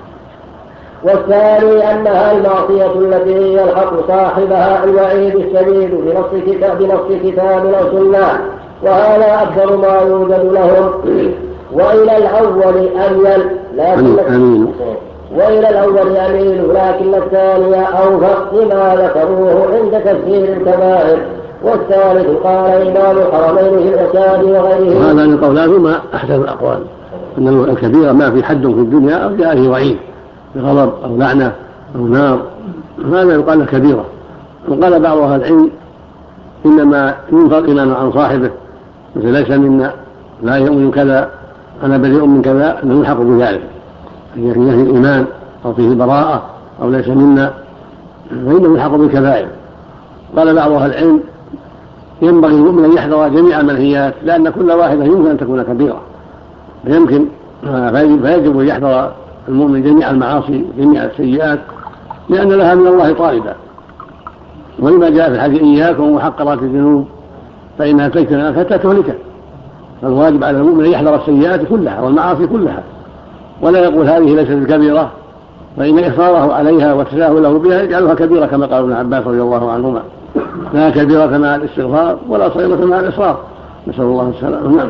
والثاني أنها المعصية التي يلحق صاحبها الوعيد الشديد بنص كتاب بنص كتاب أو سنة وهذا أكثر ما يوجد لهم. وإلى الأول أميل لكن وإلى الأول أميل لكن الثانية أوفق لما ذكروه عند تفسير الكبائر. والثالث قال إمام الحرمين في الإرشاد وغيره. وهذا من قولهما أحسن الأقوال أن الكبيرة ما في حد في الدنيا أو جاء فيه وعيد بغضب أو لعنة أو نار هذا يقال له كبيرة. وقال بعض أهل العلم إنما ينفق الإيمان عن صاحبه مثل ليس منا لا يؤمن كذا أنا بريء من كذا أنه يلحق بذلك إذا فيه الإيمان أو فيه براءة أو ليس منا فإنه يلحق بالكبائر. قال بعض أهل العلم ينبغي المؤمن أن يحذر جميع المنهيات لأن كل واحدة يمكن أن تكون كبيرة فيمكن فيجب أن يحذر المؤمن جميع المعاصي جميع السيئات لأن لها من الله طالبا. ولما جاء في الحديث إياكم ومحقرات الذنوب فإنها تجتنب حتى تهلكه. فالواجب على المؤمن أن يحذر السيئات كلها والمعاصي كلها ولا يقول هذه ليست الكبيرة فإن إصراره عليها وتساهله بها يجعلها كبيرة كما قال ابن عباس رضي الله عنهما لا كبيرة مع الاستغفار ولا صغيرة مع الإصرار نسأل الله السلامة. نعم.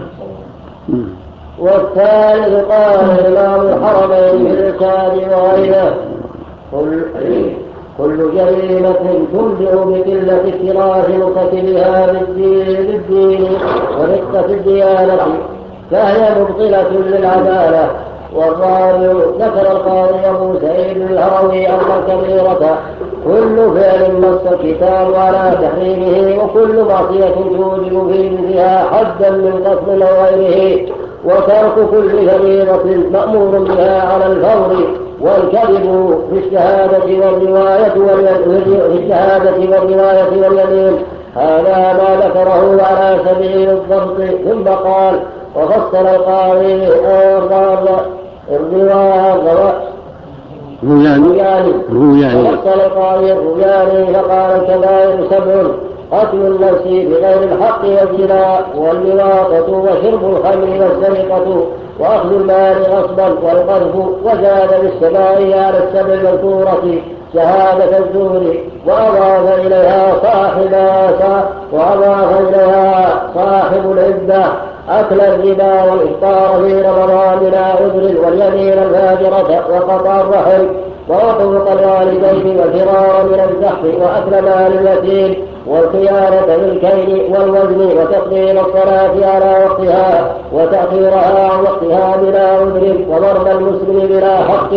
والثالث قال إمام الحرمين في الإرشاد وغيره كل, كل جريمة تنبئ بقلة اكتراث مرتكبها بالدين, بالدين ورقة الديانة فهي مبطلة للعدالة. والرابع ذكر القاضي أبو سعيد الهروي أن الكبيرة كل فعل نص الكتاب على تحريمه وكل معصية توجب في مثلها حدا من قتل أو غيره وترك كل كبيرة مأمور بها على الفور. والكذب في الشهادة والرواية في الشهادة والرواية واليمين هذا ما ذكره على سبيل الضبط. ثم قال وفصل القاضي الرياني وفصل القاضي الرياني فقال الكبائر سبع قتل النفس بغير الحق والزنا واللواطة وشرب الخمر والسرقة وأخذ المال غصبا والقذف. وزاد بالسماء على السبع المذكورة شهادة الزور وأضاف إليها صاحب وأضاف إليها صاحب العدة أكل الربا والإفطار في رمضان بلا عذر واليمين الفاجرة وقطع الرحم وعقوق الوالدين والفرار من الزحف وأكل مال اليتيم والخيانة بالكيل والوزن وتقديم الصلاة على وقتها وتأخيرها عن وقتها بلا عذر وضرب المسلم بلا حق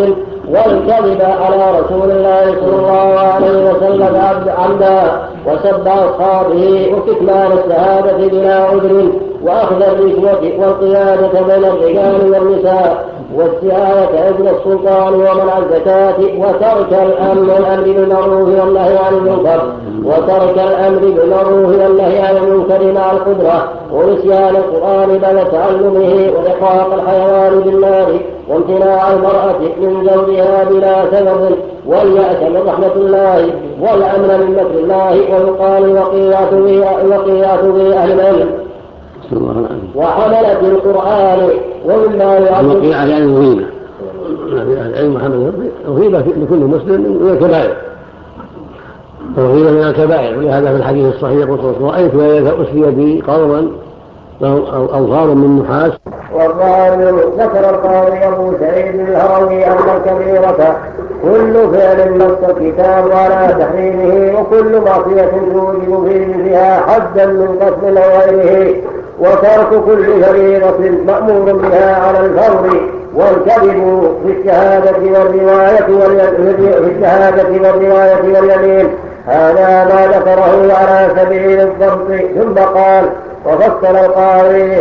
والكذب على رسول الله صلى الله عليه وسلم عمدا وسب أصحابه وكتمان الشهادة بلا عذر وأخذ الرشوة والقيادة بين الرجال والنساء واستعانة ابن السلطان ومنع الزكاة وترك الأمر الأمر بالمعروف والنهي عن المنكر وترك الأمر بالمعروف والنهي عن المنكر مع القدرة ونسيان القرآن بل تعلمه وإحراق الحيوان بالنار وامتناع المرأة من زوجها بلا سبب واليأس من رحمة الله والأمن من مكر الله ويقال وقيعة به أهل العلم وحملت القرآن ومما يعلم الوقيعة يعني الغيبة. العلم محمد الغيبة لكل مسلم من الكبائر، الغيبة من الكبائر، ولهذا في الحديث الصحيح يقول رأيت إذا أسري بي قوما أوزار من نحاس. والظاهر ذكر القاضي أبو سعيد الهروي أن الكبيرة كل فعل نص الكتاب على تحريمه وكل معصية توجب في مثلها حدا من قتل أو غيره وترك كل فريضة مأمور بها على الفور والكذب في الشهادة والرواية في الشهادة والرواية واليمين. هذا ما ذكره على سبيل الضبط. ثم قال وفصل القاضي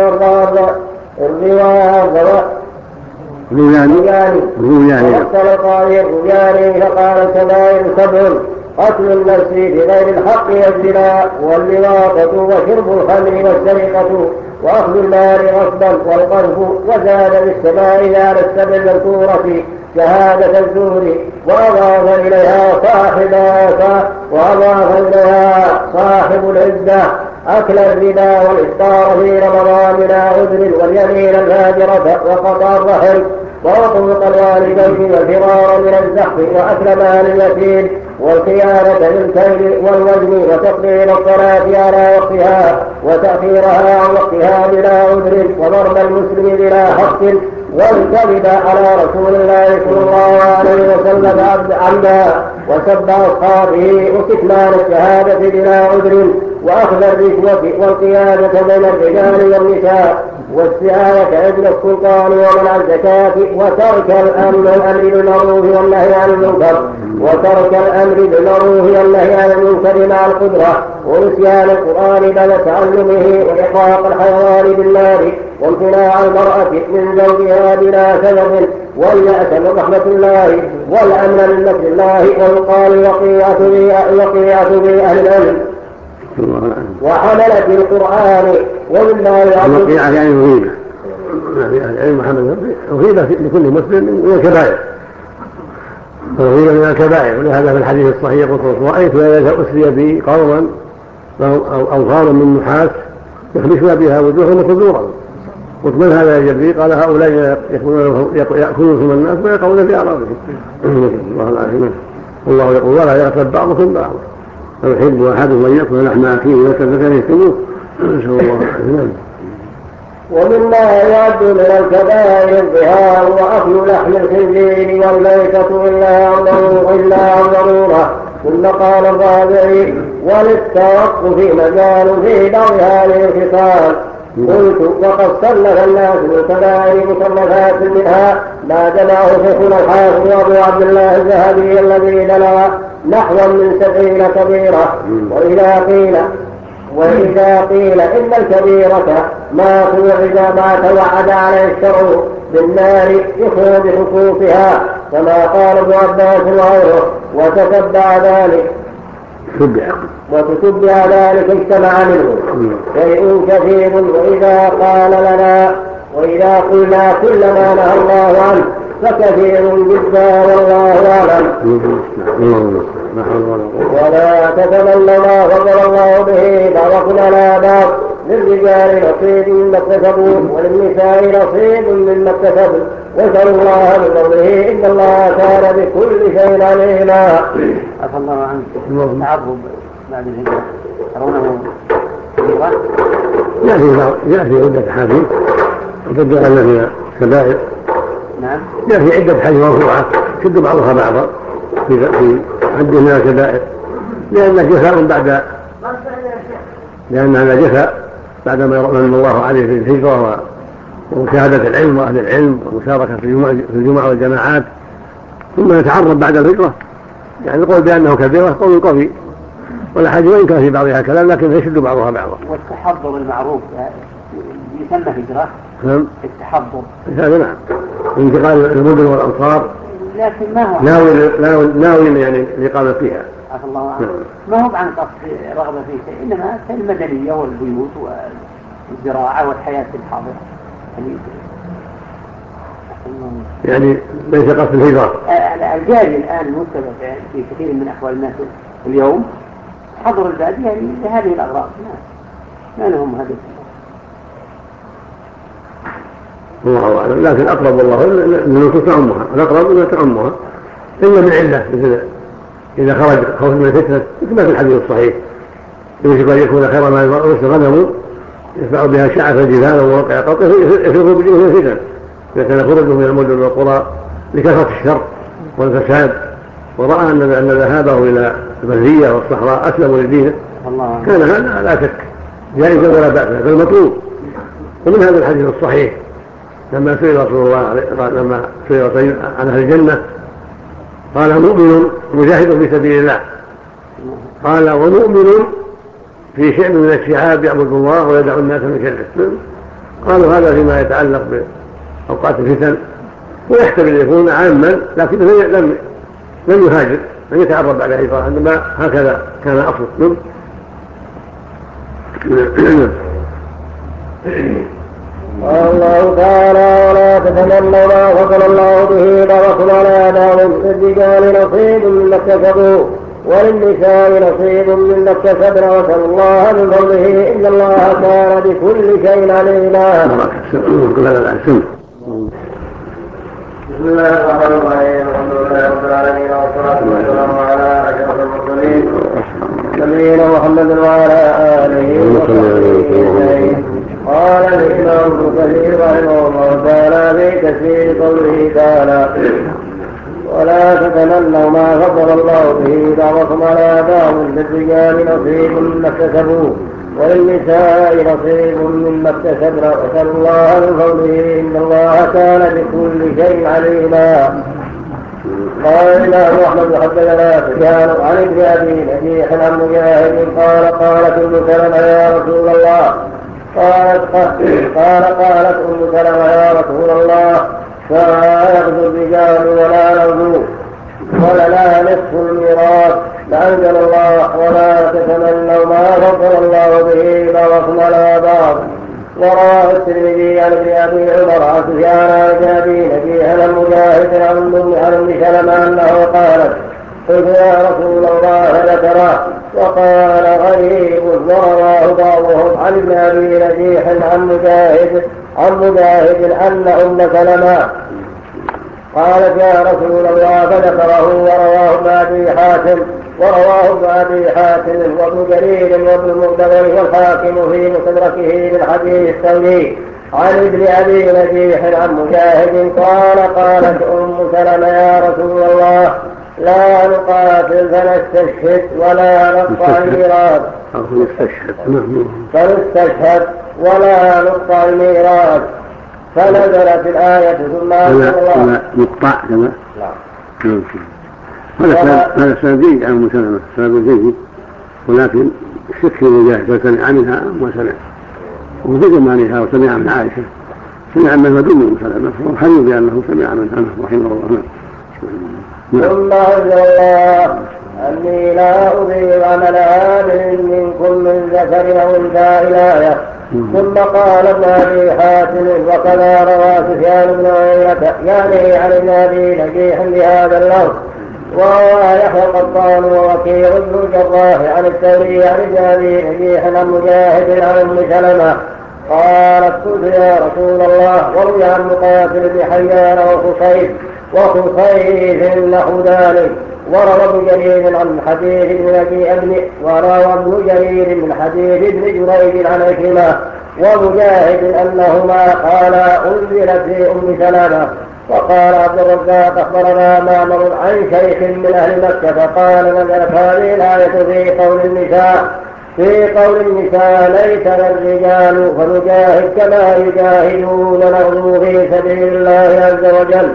الرواية وفصل القاضي الرجال فقال الكبائر سبع: قتل النفس بغير الحق والزنا واللواطة وشرب الخمر والسرقة وأخذ المال غصبا والقذف. وزاد بالسماء على السبع المذكورة شهادة الزور وأضاف إليها صاحب وأضاف إليها صاحب العزة أكل الربا والإفطار في رمضان بلا عذر واليمين الفاجرة وقطع الرحم وعقوق الوالدين والفرار من الزحف وأكل مال اليتيم والخيانة بالكيل والوزن وتقدير الصلاة على وقتها وتأخيرها عن وقتها بلا عذر وضرب المسلم بلا حق والكذب على رسول الله صلى الله عليه وسلم عمدا وسب أصحابه وكتمان الشهادة بلا عذر وأخذ الرشوة والقيادة بين الرجال والنساء واستعانة ابن السلطان ومنع الزكاة وترك الأمر الأمر بالمعروف والنهي عن المنكر وترك الأمر بالمعروف والنهي عن المنكر مع القدرة ونسيان القرآن بل تعلمه وإحراق الحيوان بالنار وامتناع المرأة من زوجها بلا سبب واليأس من رحمة الله والأمن من مكر الله ويقال وقيعة به أهل العلم وحملت القرآن ومما يعلم الوقيعة يعني الغيبة. العلم محمد الغيبة لكل مسلم من الكبائر، الغيبة من الكبائر، ولهذا في الحديث الصحيح يقول رأيت إذا أسري بي قوما أوزار من نحاس يخمشون بها وجوههم خضورا. قلت من هذا يا جبريل؟ قال هؤلاء يأكلون ثم الناس ويقعون في أعراضهم. الله العافية. الله يقول ولا يغتب بعضكم بعضا فيحب أحدهم أن يأكل لحم أخيه وكذلك يكتموه. نسأل الله العافية. ومما يعد من الكبائر الظهار وأكل لحم الخنزير والميتة إلا عن ضرورة. ثم قال الرابعي وللتوقف مجال في بعض هذه الخصال. قلت وقد صنف الناس بالكبائر مصنفات منها ما جمعه شيخنا الحافظ أبو عبد الله الذهبي الذي بلغ نحو من سبعين كبيرة. وإذا قيل وإذا قيل إن الكبيرة ما توعد ما توعد عليه الشرع بالنار يخرج بحقوقها كما قال ابن عباس وغيره وتتبع ذلك وتتبع ذلك اجتمع منه شيء كثير. وإذا قال لنا وإذا قلنا كل ما نهى الله عنه فكثير جدا والله أعلم. ولا تتمنى ما فضل الله به بعضكم على بعض للرجال نصيب مما اكتسبوا وللنساء نصيب مما اكتسبوا واسألوا الله من فضله إن الله كان بكل شيء عليما. عفى الله عنك التعرض بعد الهجرة ترونه كبيرا؟ يأتي عدة حديث وتبدأ أن فيها كبائر. نعم. يأتي عدة حديث مرفوعة تشد بعضها بعضا في في عد من الكبائر لأن جفاء بعد لأن هذا جفاء بعد ما من الله عليه في الهجرة ومشاهدة العلم وأهل العلم والمشاركة في الجمعة والجماعات ثم يتعرض بعد الهجرة، يعني القول بأنه كبيرة قول قوي، والأحاديث وإن كان في بعضها كلام لكن يشد بعضها بعضا. والتحضر المعروف يسمى هجرة. نعم. التحضر هذا نعم، انتقال المدن والأمصار لكن ما هو ناوي ناوي يعني الإقامة فيها. عفى الله عنه. ما هو عن قصد رغبة في شيء، إنما المدنية والبيوت والزراعة والحياة الحاضرة يعني ليس قصد الهجرة. الجاري الآن متبع في كثير من أحوال الناس اليوم حضر البادية يعني لهذه الأغراض، ما لهم هذا. الله أعلم، لكن أقرب والله أنه تعمها، الأقرب أنه تعمها إلا من علة، مثل إذا خرج خوف من الفتنة مثل ما في الحديث الصحيح يوشك أن يكون خير ما يرث غنم يدفع بها شعث الجبال ووقع قطع يفرغ بجنه الفتن، إذا كان خرجه من المدن والقرى لكثرة الشر والفساد، ورأى أن ذهابه إلى البرية والصحراء أسلم لدينه كان هذا لا شك جائزا ولا بأس بل مطلوب. ومن هذا الحديث الصحيح لما سئل رسول الله لما سئل عن أهل الجنة قال مؤمن مجاهد في سبيل الله، قال ومؤمن في شأن من الشعاب يعبد الله ويدع الناس من شره. قالوا هذا فيما يتعلق بأوقات الفتن، ويحتمل أن يكون عاما لكنه لم لم يهاجر، لم يتعرض بعد الهجرة، عندما هكذا كان أصله. قال الله تعالى ولا تتمنوا ما فضل الله به بعضكم على بعض، للرجال نصيب مما اكتسبوا وللنساء نصيب مما اكتسبن واسألوا الله من فضله إن الله كان بكل شيء عليما. بسم الله الرحمن الرحيم، الحمد لله رب العالمين والصلاة والسلام على أشرف المرسلين نبينا محمد وعلى آله وصحبه أجمعين. قال الإمام ابن كثير رحمه الله تعالى في تفسير قوله تعالى ولا تتمنوا ما فضل الله به بعضكم على بعض، للرجال نصيب مما اكتسبوا وللنساء نصيب مما اكتسبن واسألوا الله من فضله إن الله كان بكل شيء عليما. قال الإمام أحمد حدثنا سفيان عن ابن أبي نجيح عن مجاهد قال قالت أم سلمة يا رسول الله قالت قال قالت أم سلمة يا رسول الله فلا يغزو الرجال ولا نغزو ولنا نصف الميراث، فأنزل الله ولا تتمنوا ما فضل الله به بعضكم على بعض. ورواه الترمذي عن ابن ابي عمر عن سفيان عن ابي نجيح عن مجاهد عن ام سلمة انه قالت قلت يا رسول الله فذكره وقال غريب. ورواه بعضهم عن ابن ابي نجيح عن مجاهد عن مجاهد ان ام سلمة قالت يا رسول الله فذكره. ورواه ابن ابي حاتم ورواه ابن ابي حاتم وابن جرير وابن المنذر والحاكم في مستدركه من حديث الثوري عن ابن ابي نجيح عن مجاهد قال قالت ام سلمة يا رسول الله لا نقاتل فنستشهد ولا نقطع الميراث فنستشهد ولا نقطع الميراث. فنزلت الآية ثم أنزل الله نقطع كما هذا سبب جيد عن مسلمة، سبب جيد، ولكن الشك في مجاهد وسمع منها أم وسمع وفي زمانها وسمع من عائشة سمع من مدون مسلمة وحري بأنه سمع من أنس رحمه الله. ثم أنزل الله أني لا أضيع عمل عامل منكم من ذكر أو أنثى الآية. ثم قال ابن أبي حاتم وكذا روى سفيان بن عيينة يعني عن ابن أبي نجيح بهذا اللفظ. وروى يحيى القطان ووكيع بن الجراح عن الثوري عن ابن أبي نجيح عن مجاهد عن أم سلمة قالت قلت يا رسول الله وروي عن مقاتل بن حيان وخصيف وخصيف نحو ذلك. وروى ابن جرير عن حديث ابن ابي ابن وروى ابن جرير من حديث ابن جريج عن عكرمة ومجاهد انهما قال انزلت في ام سلمة. وقال عبد الرزاق اخبرنا معمر عن شيخ من اهل مكة فقال نزلت هذه الايه في قول النساء في قول النساء ليس الرجال فنجاهد كما يجاهدون نغزو في سبيل الله عز وجل.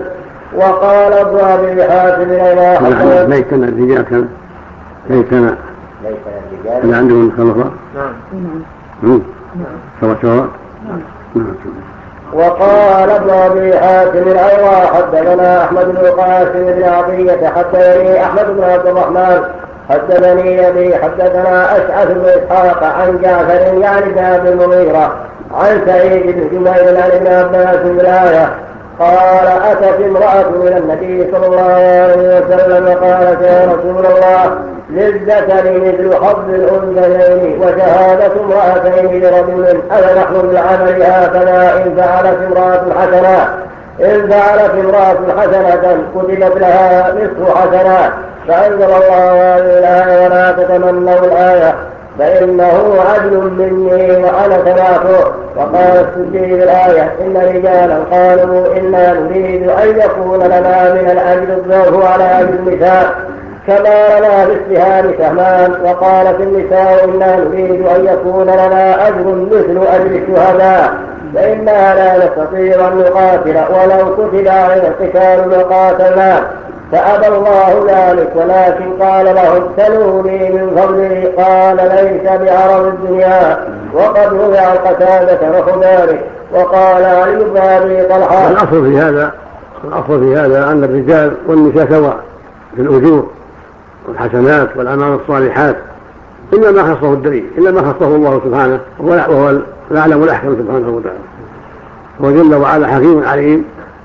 وقال ابن ابي حاتم ايضا ليتنا الرجال كان ليتنا ليتنا الرجال اللي عندهم خلقه نعم سواء سواء نعم. وقال ابن ابي حاتم ايضا حدثنا احمد بن القاسم بن عطيه حدثني احمد بن عبد الرحمن حدثني ابي حدثنا اشعث بن اسحاق عن جعفر يعني بن ابي المغيره عن سعيد بن جبير عن ابن عباس بالايه قال اتت امراه الى النبي صلى الله عليه وسلم وقالت يا رسول الله للذكر مثل حظ الانثيين وشهاده امراتين لرجل افنحن بعمل هكذا ان فعلت امراه حسنه إن فعلت امرأة حسنة كتبت لها نصف حسنة. فأنزل الله هذه الآية ولا تتمنوا الآية فإنه عدل مني وأنا سمعته. وقال السدي في الآية إن رجالا قالوا إنا نريد أن يكون لنا من الأجر الضعف على أجر النساء كما لنا في السهام سهمان. وقالت النساء إنا نريد أن يكون لنا أجر مثل أجر الشهداء فإننا لا نستطيع أن نقاتل ولو كتب علينا القتال لقاتلنا فأبى الله ذلك ولكن قال لهم سلوني من فضلي قال ليس بعرض الدنيا. وقد روي عن قتادة نحو ذلك. وقال علي بن أبي طلحة الأصل في هذا الأصل في هذا أن الرجال والنساء سواء في الأجور والحسنات والأعمال الصالحات إلا ما خصه الدليل إلا ما خصه الله سبحانه وهو الأعلم والأحكم سبحانه وتعالى. هو جل وعلا حكيم عليم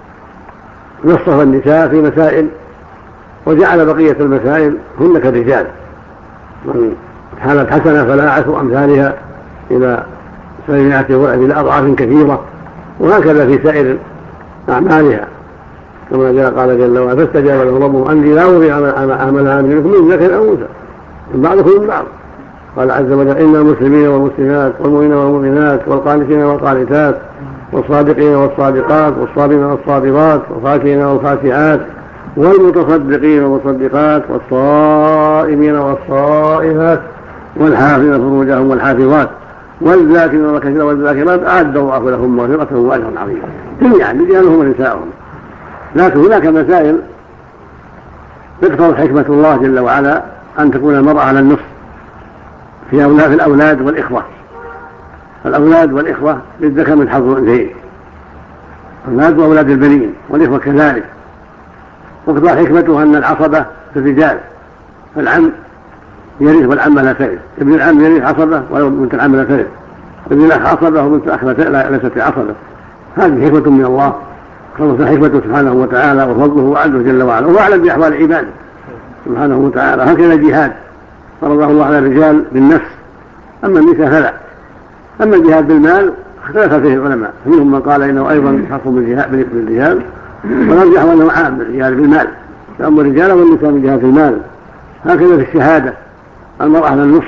نصف النساء في مسائل وجعل بقية المسائل هن كالرجال من حالت حسنة فلا عشر أمثالها إلى سبعمائة ضعف إلى أضعاف كثيرة وهكذا في سائر أعمالها كما جاء قال جل وعلا فاستجاب له ربه أني لا أضيع عمل عامل منكم من ذكر أو أنثى بعضكم من بعض. قال عز وجل إن المسلمين والمسلمات والمؤمنين والمؤمنات والقانتين والقانتات والصادقين والصادقات والصابرين والصابرات والخاشعين والخاشعات والمتصدقين والمصدقات والصائمين والصائمات والحافظين فروجهم والحافظات والذاكرين والكثير والذاكرات أعد الله لهم مغفرة وأجرا عظيما جميعا رجالهم ونساءهم. لكن هناك مسائل تقتضي حكمة الله جل وعلا أن تكون المرأة على النصف في أولاد الأولاد والإخوة. الأولاد والإخوة للذكر من حظ الأنثيين أولاد وأولاد البنين والإخوة كذلك. وقد حكمتها أن العصبة في الرجال فالعم يرث والعم لا ترث ابن العم يرث عصبة وبنت العم لا ترث ابن الأخ عصبة وبنت الأخ ليست عصبة. هذه حكمة من الله خلص حكمته سبحانه وتعالى وفضله وعدله جل وعلا وهو أعلم بأحوال العباد سبحانه وتعالى. هكذا الجهاد فرضه الله على الرجال بالنفس أما النساء فلا. أما الجهاد بالمال اختلف فيه العلماء منهم من قال إنه أيضا خاص بالرجال ونرجح أنه عام بالجهاد بالمال فأما الرجال والنساء بالجهاد بالمال. هكذا في الشهادة المرأة على النصف.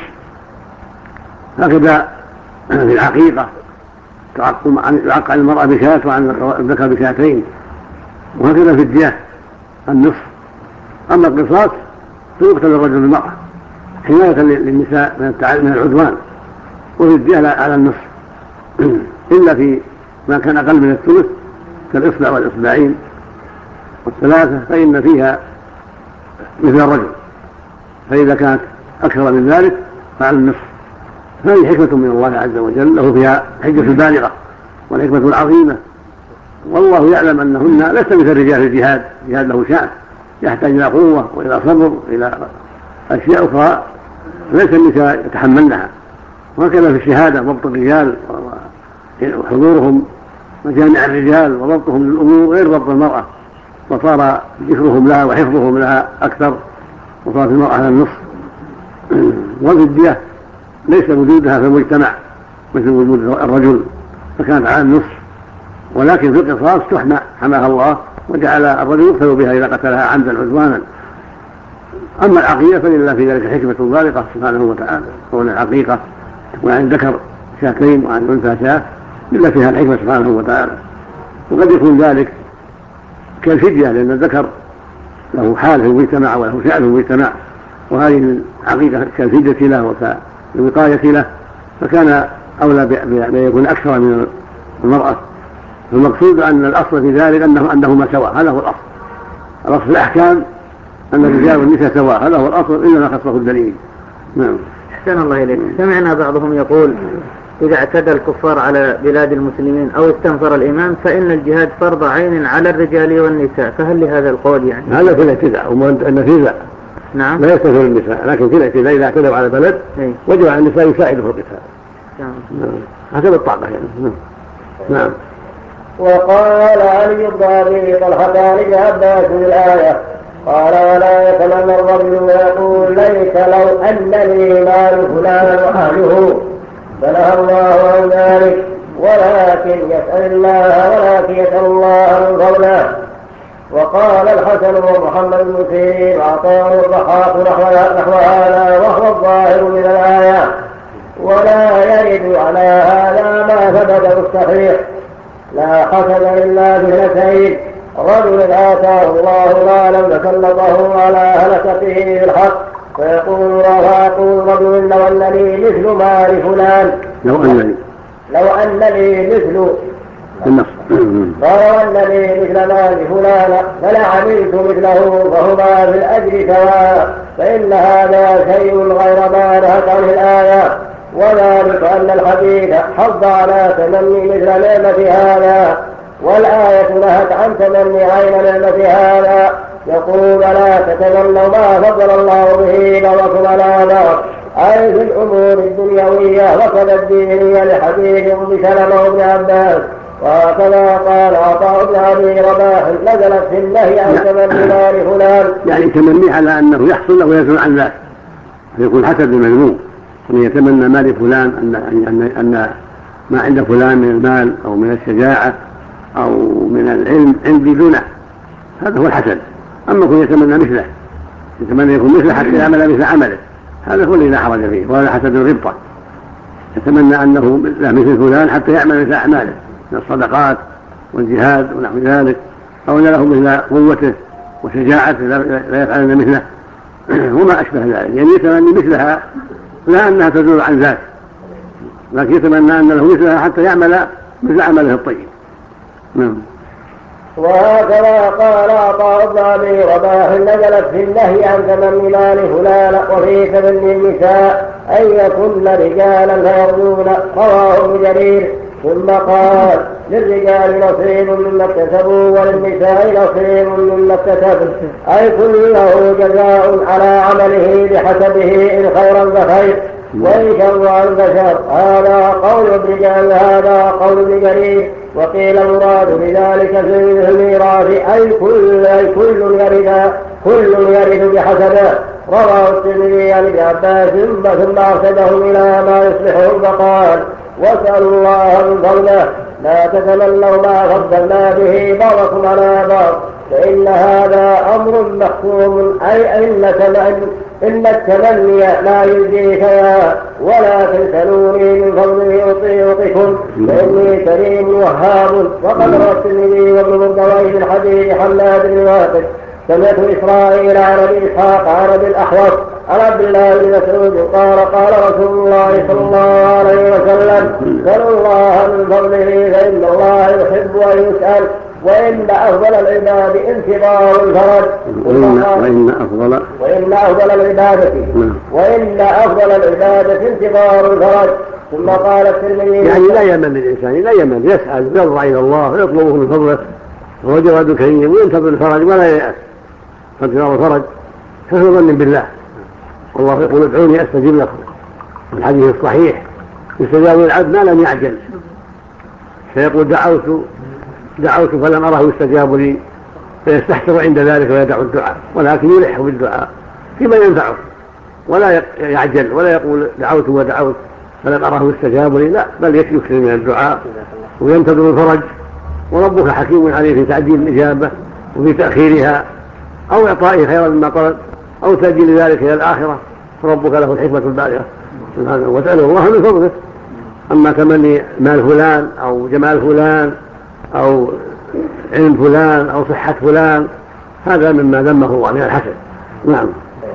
هكذا في العقيقة يعق عن المرأة بشاة وعن الذكر بشاتين. وهكذا في الدية النصف. أما القصاص فيقتل الرجل بالمرأة حماية للنساء من العدوان. وفي الدية على النصف إلا في ما كان أقل من الثلث كالإصبع والإصبعين والثلاثة فإن فيها مثل الرجل فإذا كانت أكثر من ذلك فعلى النصف. هذه حكمة من الله عز وجل له فيها حجة البالغة والحكمة العظيمة. والله يعلم أنهن ليس مثل الرجال في الجهاد. الجهاد له شأن يحتاج إلى قوة وإلى صبر وإلى أشياء أخرى ليس النساء يتحملنها. وهكذا في الشهادة ضبط الرجال وحضورهم مجامع الرجال وضبطهم للأمور غير ضبط المرأة وصار ذكرهم لها وحفظهم لها أكثر وصارت المرأة على النصف. وفي الدية ليس وجودها في المجتمع مثل وجود الرجل فكانت على النصف. ولكن في القصاص تحمى حماها الله وجعل الرجل يقتل بها إذا قتلها عمدا عدوانا. أما العقيقة فلله في ذلك حكمة بالغة سبحانه وتعالى وأن العقيقة تكون عن ذكر شاتين وعن أنثى شاة لله فيها الحكمة سبحانه وتعالى. وقد يكون ذلك كالفدية لأن الذكر له حال في المجتمع وله شأن في المجتمع وهذه العقيقة كالفدية له وكالوقاية له فكان أولى بأن يكون أكثر من المرأة. المقصود أن الأصل في ذلك أنه أنهما سواء. هذا هو الأصل الأصل الأحكام أن الرجال والنساء سواء، هذا هو الأصل إلا ما خصه الدليل. نعم. أحسن الله إليك. سمعنا بعضهم يقول إذا اعتدى الكفار على بلاد المسلمين أو استنفر الإمام فإن الجهاد فرض عين على الرجال والنساء، فهل لهذا القول يعني؟ هذا في الاعتداء والنفيذ. نعم. لا يستنفر النساء، لكن في الاعتداء إذا اعتدوا على بلد وجب على النساء يساعدوا في القتال. نعم. حسب الطاقة يعني. نعم. وقال علي بن أبي طلحة عن ابن عباس في الآية قال ولا يتمنى الرجل ويقول ليس لو أن لي مال فلان وأهله، فنهى الله عن ذلك ولكن يسأل الله ولكن يسأل الله من فضله. وقال الحسن ومحمد بن سيرين وعطاء الضحاك نحو هذا وهو الظاهر من الآية، ولا يرد على هذا ما ثبت الصحيح. لا حسد إلا باثنتين: رجل آتاه الله مالا فسلطه على هلكته بالحق فيقول فيقول رجل لو أن لي مثل مال فلان لو أن لي لو أن لي مثل فلو أن لي مثل مال فلان فلعملت مثله فهما في الأجر سواء، فإن هذا شيء غير ما نهت عنه الآية، وذلك أن الحديث حض على تمني مثل نعمة هذا، والآية نهت عن تمني عين نعمة هذا. يقول لا تتمنوا ما فضل الله به بعضكم على بعض، أي في الأمور الدنيوية وكذا الدينية، لحديث أم سلمة وابن عباس. وهكذا قال عطاء بن أبي رباح نزلت في النهي عن تمني مال فلان، يعني تمني على أنه يحصل أو يزول عن ذلك، فيكون حسد المذموم أن يتمنى مال فلان أن, أن, أن ما عند فلان من المال أو من الشجاعة أو من العلم عندي دونه، هذا هو الحسد. أما يكون يتمنى مثله، يتمنى يكون مثله حتى يعمل مثل عمله، هذا هو الذي لا حرج فيه، وهذا حسد الغبطة. يتمنى أنه لا مثل فلان حتى يعمل مثل أعماله من الصدقات والجهاد ونحو ذلك، أو أن له مثل قوته وشجاعته لا يفعلن مثله وما أشبه ذلك. يعني يتمنى مثلها لا أنها تزول عن ذات، لكن يتمنى أن له مثلها حتى يعمل مثل عمله الطيب. نعم. وهكذا قال عطاء بن أبي رباح نزلت في النهي عن تمني مال فلان وفي تمني النساء أن يكن رجالا فيرجون، رواه ابن جرير. ثم قال للرجال نصيب مما اكتسبوا وللنساء نصيب مما اكتسبوا، أي كل له جزاء على عمله بحسبه، إن خيرا فخير وإن شرا فشر. هذا قول الرجال، هذا قول ابن جرير. وقيل المراد بذلك في الميراث أي كل أي كل يرد كل يرد بحسبه. رواه الترمذي عن ابن عباس ثم أرشدهم إلى ما يصلحهم فقال واسألوا الله من فضله لا تتمنوا ما فضلنا به بعضكم على بعض، فإن هذا أمر محكوم، أي إن إن التمني لا يجزي شيئا، ولكن سلوني من فضله يعطيكم فإني كريم وهاب. وقد روى الترمذي وابن مردويه من حديث حماد بن واثق سمعت إسرائيل عن أبي إسحاق عن أبي الأحوص عن عبد الله بن مسعود قال قال رسول الله صلى الله عليه وسلم سلوا الله من فضله فإن الله يحب أن يسأل، وإن أفضل العباد انتظار الفرج وإن أفضل وإن أفضل العبادة وإن أفضل العبادة انتظار الفرج. ثم قال الترمذي يعني لا يمل الإنسان، لا يمل، يسأل يضرع إلى الله ويطلبه من فضله وهو جواد كريم وينتظر الفرج ولا ييأس، فانتظار الفرج حسن ظن بالله. والله يقول ادعوني أستجب لكم، الحديث الصحيح يستجاب العبد ما لم يعجل، فيقول دعوت دعوت فلم أره يستجاب لي، فيستحسر عند ذلك ويدع الدعاء، ولكن يلح بالدعاء فيما ينفعه ولا يعجل ولا يقول دعوت ودعوت فلم أره يستجاب لي، لا، بل يكثر من الدعاء وينتظر الفرج. وربك حكيم عليه في تعجيل الإجابة وفي تأخيرها أو إعطائه خيرا مما طلب أو تأجيل ذلك إلى الآخرة، فربك له الحكمة البالغة سبحانه. وسأله الله من فضله. أما تمني مال فلان أو جمال فلان أو علم فلان أو صحة فلان هذا مما ذمه الله من الحسد. نعم.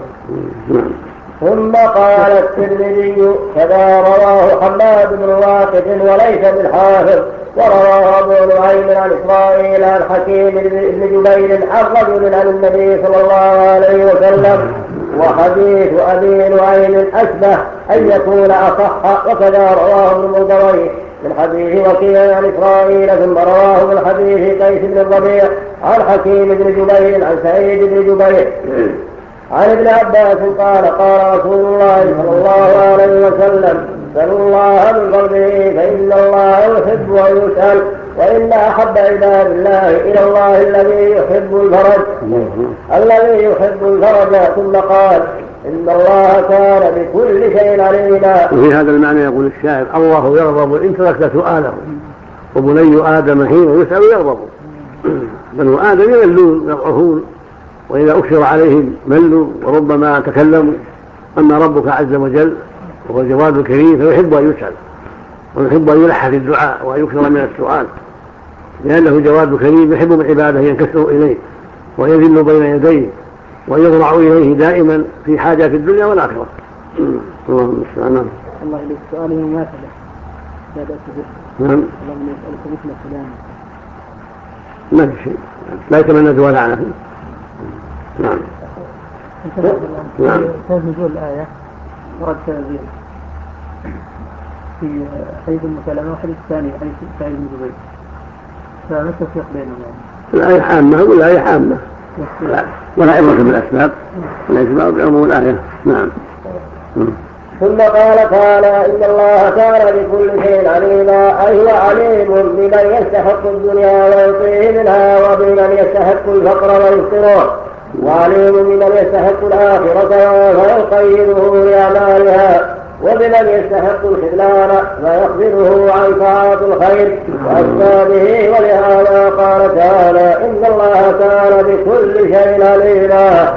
نعم. ثم قال الترمذي كذا رواه حماد بن واقد وليس بالحافظ، ورواه أبو أبو نعيم عن إسرائيل عن حكيم بن جبير عن رجل عن النبي صلى الله عليه وسلم. وحديث أبي نعيم أشبه أن يكون أصح، وكذا رواه ابن مردويه من حديث وكيع عن إسرائيل، ثم رواه من حديث قيس بن الربيع عن حكيم بن جبير عن سعيد بن جبير عن ابن عباس قال قال رسول الله صلى الله عليه وسلم: سلوا الله من قلبه فإن الله يحب أن يسأل، وإن أحب عباد الله إلى الله الذي يحب الفرج الذي يحب الفرج ثم قال: إن الله كان بكل شيء عليما. وفي هذا المعنى يقول الشاعر: الله يغضب إن تركت سؤاله، وبني آدم حين يسأل يغضب. بنو آدم يملون يضعفون، وإذا أكثر عليهم ملوا وربما تكلموا. أما ربك عز وجل وهو الجواد الكريم فيحب أن يسأل، ويحب أن يلح في الدعاء وأن يكثر من السؤال، لأنه جواد كريم يحب من عباده ينكسروا إليه ويذل بين يديه ويضرع إليه دائما في حاجات الدنيا والآخرة. اللهم استعان. الله إليك سؤاله مماثلة لا بأس به. نعم. اللهم يسألك مثل فلان. ما في شيء، لا يتمنى زوال عنه. نعم. نعم. كيف نزول الآية ورد تنزيل في حديث المكالمة وحديث الثاني حديث سعيد بن جبير، فما التفريق بينهم يعني؟ الآية عامة والآية عامة، ولا عبرة بالأسباب، الأسباب بعموم الآية. نعم. ثم قال تعالى: إن الله كان بكل شيء عليما، أي هو عليم بمن يستحق الدنيا ويعطيه منها، وبمن يستحق الفقر ويفقره، وعليم بمن يستحق الآخرة فيقيده لأعمالها، وبمن يستحق الخذلان فيخذله عن طاعات الخير وأسبابه. ولهذا قال تعالى: إن الله كان بكل شيء عليما.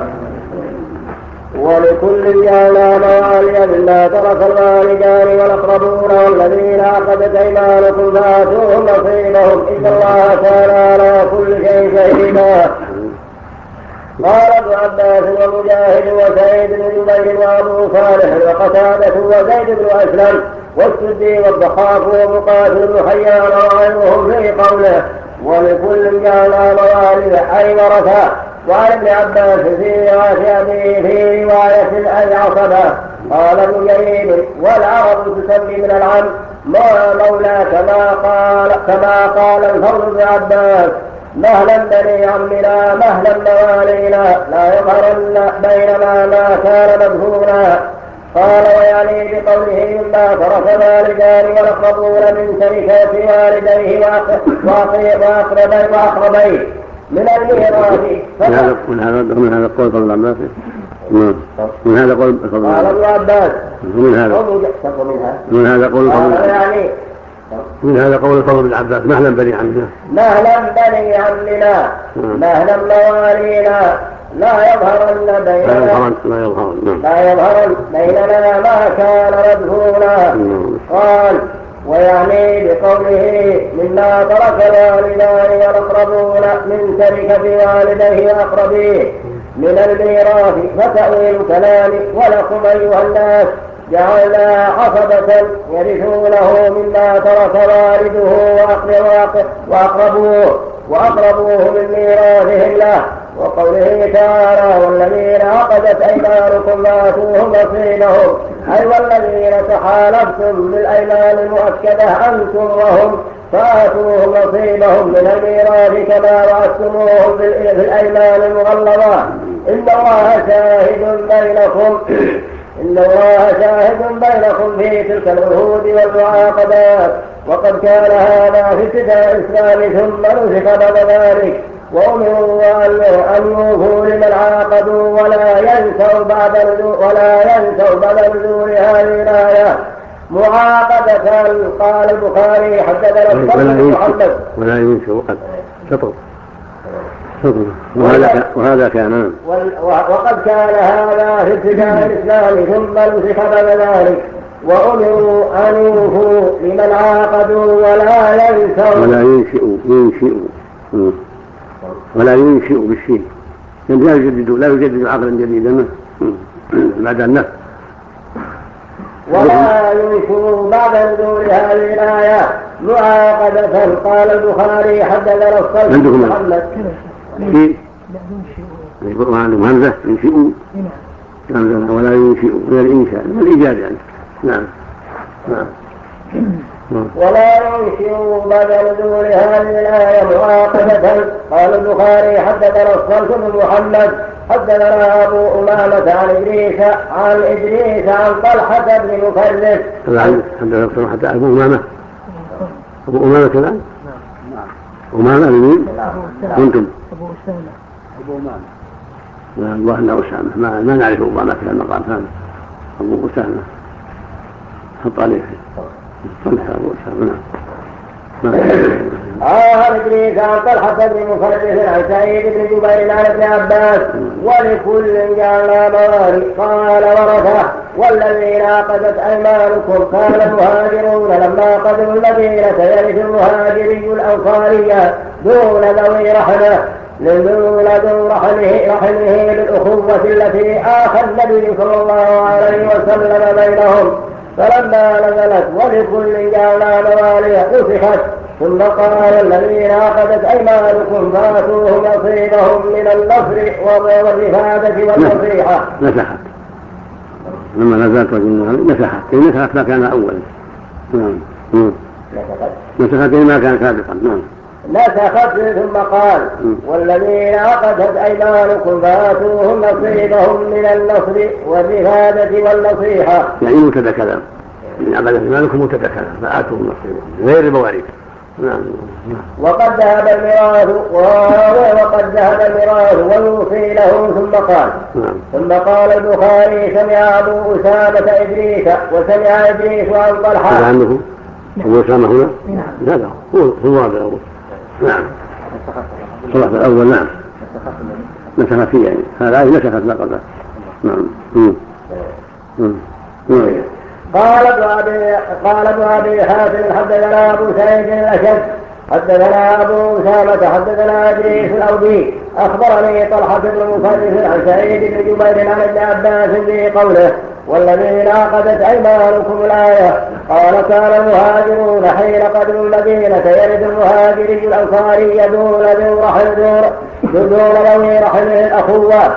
ولكل جعلنا موالي مما ترك الوالدان والأقربون والذين عقدت أيمانكم فآتوهم نصيبهم، إن الله كان على كل شيء شهيدا. قال ابن عباس ومجاهد وسعيد بن جبير وابو صالح وقتادة وزيد بن اسلم والسدي والضحاك ومقاتل بن حيان وغيرهم في قوله: ولكل جعلنا موالي أي ورثة. وعن ابن عباس في رواية أبيه في رواية أي عصبة. قال ابن جرير: والعرب تسمي من العم ما مولى، كما قال كما قال الفضل بن عباس: مهلا بني عمنا مهلا موالينا، لا يظهرن بينما ما كان مدفونا. قال: ويعني بقوله مما ترك والدان والأقربون من تركة والديه وأقربيه من الميراث. من هذا من هذا القول قول العباس. من هذا قول قال ابن عباس من هذا من هذا قول يعني من هذا قول الفضل بن عباس: مهلا بني عمنا مهلا بني عمنا مهلا موالينا، لا يظهرن بيننا لا يظهرن لا يظهرن بيننا ما كان مدفونا. قال: ويعني بقوله مما ترك الوالدان والأقربون من تركة والديه وأقربيه من الميراث. فتأويل كلام: ولكم أيها الناس جعلنا عصبة يرثونه مما ترك والده وأقربوه وأقربوه من ميراثهم له. وقوله تعالى: والذين عقدت أيمانكم فآتوهم نصيبهم، أي والذين تحالفتم بالأيمان المؤكدة أنتم وهم فآتوهم نصيبهم من الميراث كما وعدتموهم في الأيمان المغلظة. إن الله شاهد بينكم إن الله شاهد بينكم في تلك العهود والمعاقدات. وقد كان هذا في ابتداء الإسلام ثم نسخ بعد ذلك، وأمروا أن يوفوا لمن عاقدوا ولا ينسوا بعد ولا ينسوا بعد نزول هذه الآية معاقدة. قال البخاري: حدثنا محمد ولا ينسوا قد شطر وهذا وهذا كان وقد كان هذا في ابتداء الإسلام ثم نسخ بعد ذلك، وأمروا أن يوفوا لمن عاقدوا ولا ينسوا ولا ينشئوا ينشئوا ولا ينشئوا بالشيء، لا يجددوا لا يجددوا عقلا جديدا بعد النفس، ولا ينشئوا بعد نزول هذه الآية معاقدة. قال البخاري حدثنا الصلت بن محمد في عندهم همزة ينشئوا همزة ولا ينشئوا من الإنشاء من الإيجاد يعني. نعم نعم ولا ينشئوا بعد نزول هذه الآية معاقدة. قال البخاري حدثنا الصلت بن محمد حدثنا أبو أمامة عن إدريس عن إدريس عن طلحة بن مفرس. حدثنا حتى أبو أمامة أبو أمامة كذا أمامة لمين؟ كنتم أبو أسامة أبو أمامة لا الله أنه أسامة ما, ما نعرف أمامة في المقام هذا أبو أسامة حط عليه طلحة أبو أسامة. آه إدريس عن طلحة بن مفرس عن سعيد بن جبير عن ابن عباس ولكل جعلنا موالي. قال ورثه والذين عقدت أيمانكم كان المهاجرون لما قدموا المدينة يرث المهاجري الأنصاري دون ذوي رحمه دون ذو رحمه رحمه للأخوة التي آخى النبي صلى الله عليه وسلم بينهم. فلما نزلت ولكل جعلنا موالي نسخت. ثم قال الذين عقدت أيمانكم فاتوهم نصيبهم من النصر والرفادة والنصيحة. نسخت لما نزلت نسخت كي نسخت ما كان أولا. نعم نسخت ما كان سابقا. نعم نسخت. ثم قال والذين عقدت أيمانكم فاتوهم نصيبهم من النصر والرفادة والنصيحة. يعني مبتدا كلام من عقدت أيمانكم مبتدا كلام فآتوهم نصيبهم غير المواريث. نعم وقد ذهب الميراث وقد ذهب الميراث ويوصي له. ثم قال نعم. ثم قال البخاري سمع أبو أسامة إدريس وسمع إدريس عن طلحة. هذا عنه أبو أسامة هنا هذا هو هو هذا أبو. نعم صلاة الأول. نعم نسخت فيه يعني هذا نسخت ما قبله. نعم قال ابن أبي قال ابن أبي حاتم حدثنا أبو سعيد الأشد حدثنا أبو أسامة حدثنا إدريس الأودي أخبرني طلحة بن مفرس عن سعيد بن جبير عن ابن عباس في قوله والذين عقدت أيمانكم الآية. قال كان المهاجرون حين قدموا المدينة يرث المهاجري الأنصاري دون ذي رحم دون ذوي رحمه الأخوة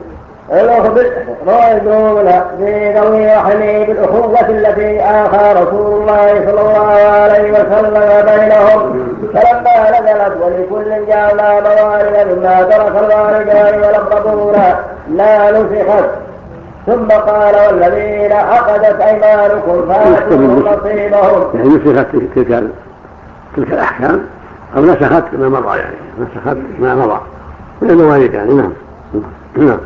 دون ذوي رحمه بالأخوة التي آخى رسول الله صلى الله عليه وسلم بينهم. فلما نزلت ولكل جعلنا موالي مما ترك الوالدان والأقربون لا نسخت. ثم قال والذين عقدت أيمانكم فاتوهم نصيبهم. يعني نسخت تلك تلك الأحكام أو نسخت ما مضى يعني نسخت ما مضى من المواليد يعني. نعم نعم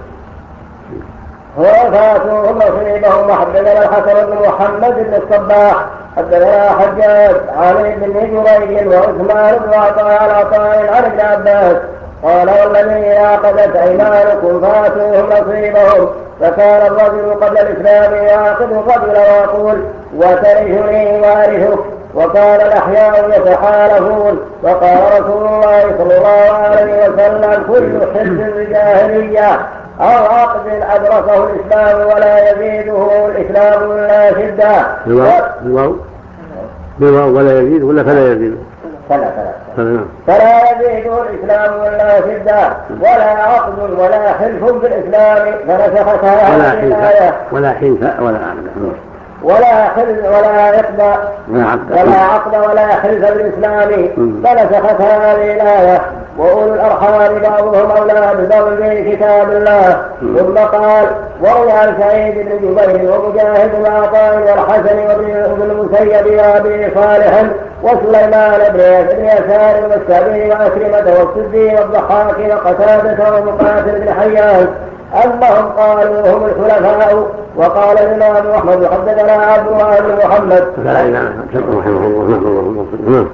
وفاتوهم نصيبهم. وحدثنا الحسن بن محمد بن الصباح حدثنا حجاج عن ابن جريج وعثمان بن عطاء عن ابن عباس قال والذين عقدت أيمانكم فاتوهم نصيبهم. فكان الرجل قبل الإسلام يعقد الرجل ويقول وترثني وارثك. وكان الأحياء يتحالفون. وقال رسول الله صلى الله عليه وسلم كل حزب الجاهلية أو عقد أدركه الإسلام ولا يزيده الإسلام ولا شدة. بالواو ولا يزيد ولا فلا يزيد فلا فلا فلا يزيده الإسلام ولا شدة ولا عقد ولا حلف بالإسلام. فنسختها ولا حلف ولا حلف ولا عقد ولا حلف ولا عقد ولا عقد ولا حلف بالإسلام. فنسختها هذه الآية. وأولو الأرحام بعضهم أولى ببعض في كتاب الله. ثم قال وروي عن سعيد بن جبير ومجاهد وعطاء والحسن وابن المسيب وأبي صالح وسليمان بن يسار والسعدي وأكرمة والسدي والضحاك وقتادة ومقاتل بن حيان أنهم قالوا هم الخلفاء. وقال الإمام أحمد حدثنا عبد الله بن محمد لا إله إلا الله رحمه الله.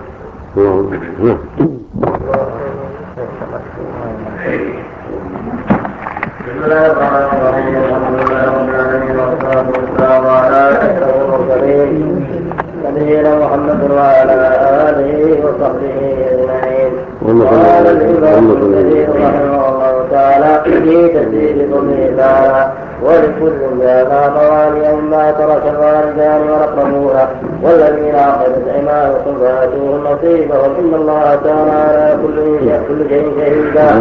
بسم الله الرحمن الرحيم. الحمد لله رب العالمين والصلاة والسلام على أشرف المرسلين نبينا محمد وعلى آله وصحبه أجمعين. قال الإمام النووي رحمه الله تعالى في تفسير قوله تعالى ولكل جاء مواليا مما ترك الوالدان والأقربون والذين عقدت أيمانكم فآتوهم نصيبهم إن الله كان على كل شيء شهيدا.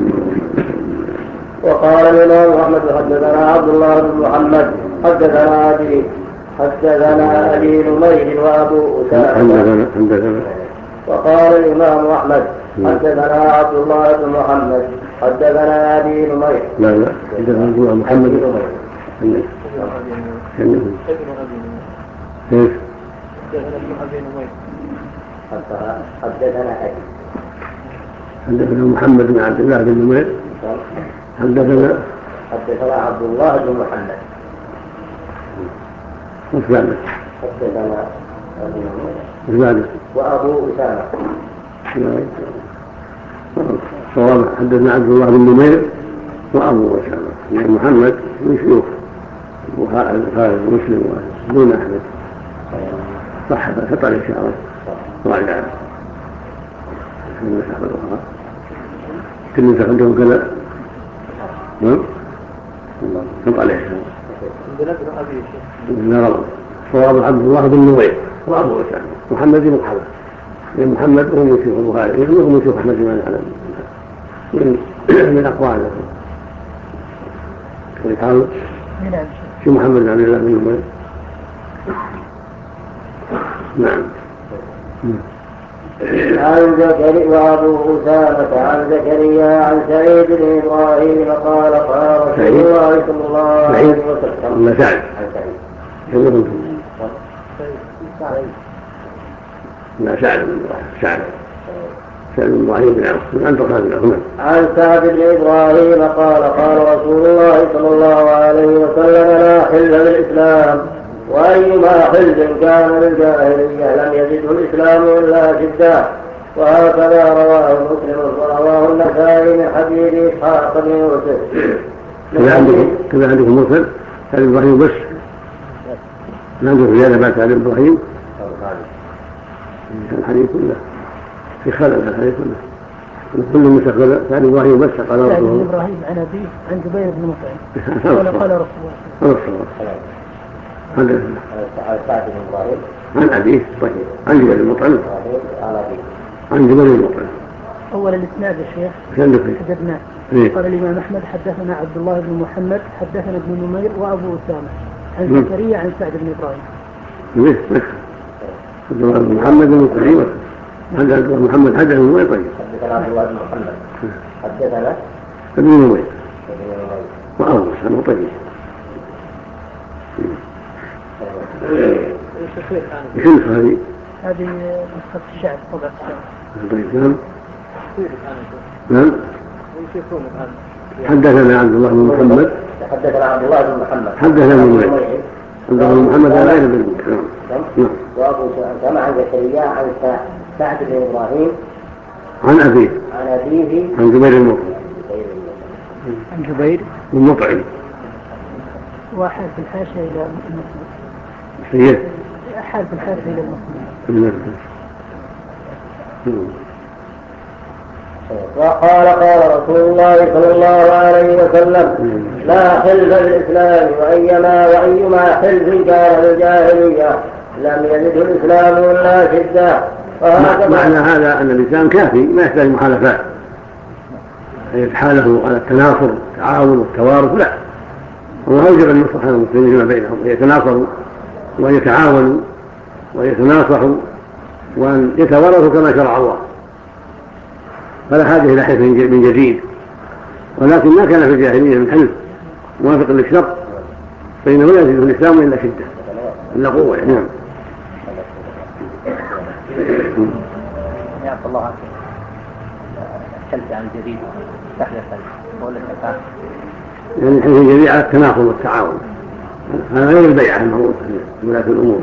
وقال الإمام أحمد حدثنا عبد الله بن محمد حدثنا أبي حدثنا أبي نمير وأبو أسامة. وقال الإمام أحمد حدثنا عبد الله بن محمد حدثنا أبي نمير. لا لا حدثنا الإمام محمد ابن حدثنا أبي حدثنا محمد بن عبد الله بن نمير حدثنا حدثنا عبد الله بن محمد وثابت حدثنا أبي وثابت وأبو أسامة. صواب حدثنا عبد الله بن نمير وأبو أسامة يعني محمد من شيوخ خالد مسلم دون أحمد صح فطر إن شاء الله راجع النسخ الأخرى كل نسخ عندهم كذا نعم فطر إن شاء الله لا صواب عبد الله بن نمير وأبو أسامة محمد بن محمد من محمد هو من شيوخ البخاري هو من شيوخ أحمد بن علم من من أقواله يحاول شو محمد بن عبد الله بن نمير. نعم. عن زكريا وأبو أسامة عن زكريا عن سعيد بن إبراهيم قال قال رسول الله صلى الله عليه وسلم. لا سعد. لا سعد سعد سعد بن إبراهيم بن عوف عن طرفان عن سعد بن إبراهيم قال قال رسول الله صلى الله عليه وسلم لا حل بالإسلام وأيما حل كان للجاهلية لم يزده الإسلام إلا شدة. وهكذا رواه مسلم ورواه النسائي من حديث إسحاق بن يوسف. كذا عندكم مرسل سعد بن إبراهيم بس ما عنده زيادة بعد سعد بن إبراهيم الحديث كله في خلل الحديث كله كل مسخر سعد بن إبراهيم بس قال رسول الله. سعد بن إبراهيم عن أبيه عن جبير بن مطعم قال قال رسول الله. هذا سعد بن إبراهيم عن أبيه طيب عن جبير بن مطعم عن جبير بن مطعم. أول الإسناد يا شيخ حدثنا قال الإمام أحمد حدثنا عبد الله بن محمد حدثنا ابن نمير وأبو أسامة عن زكريا عن سعد بن إبراهيم. ليه عبد الله بن محمد بن كريم حدث عبد الله محمد حدث ابن نمير طيب حدثنا عبد الله بن محمد حدثنا ابن نمير وأبو أسامة طيب. شنو هذه؟ هذه نسخة الشعب طبعا الشعب. طيب نعم نعم. حدثنا عبد الله بن محمد حدثنا عبد الله بن محمد حدثنا ابن نمير عبد الله بن محمد عن غير بن نعم. وأبو أسامة عن زكريا عن سعد بن إبراهيم عن أبيه عن أبيه عن جبير بن مطعم عن جبير بن مطعم وحال في الحاشية إلى المسلم. سيد حال في الحاشية إلى المسلم. وقال قال رسول الله صلى الله عليه وسلم لا حلف الإسلام وأيما وأيما حلف كان للجاهلية لم يزده الإسلام إلا شدة. معنى هذا أن الإسلام كافي ما يحتاج محالفات يتحالفوا على التناصر والتعاون والتوارث لا الله أوجب النصح على المسلمين ما بينهم أن يتناصروا وأن يتعاونوا ويتناصحوا وأن يتوارثوا كما شرع الله فلا حاجة إلى حلف من جديد. ولكن ما كان في الجاهلية من حلف موافق للشرع فإنه لا يزيد الإسلام إلا شدة إلا قوة. نعم. يعطى الله عنك الحلف عن جديد تحدثا ولا تفاهم يعني الحلف الجديد على التناقض والتعاون هذا غير البيعة المعروفة في ولاة الأمور.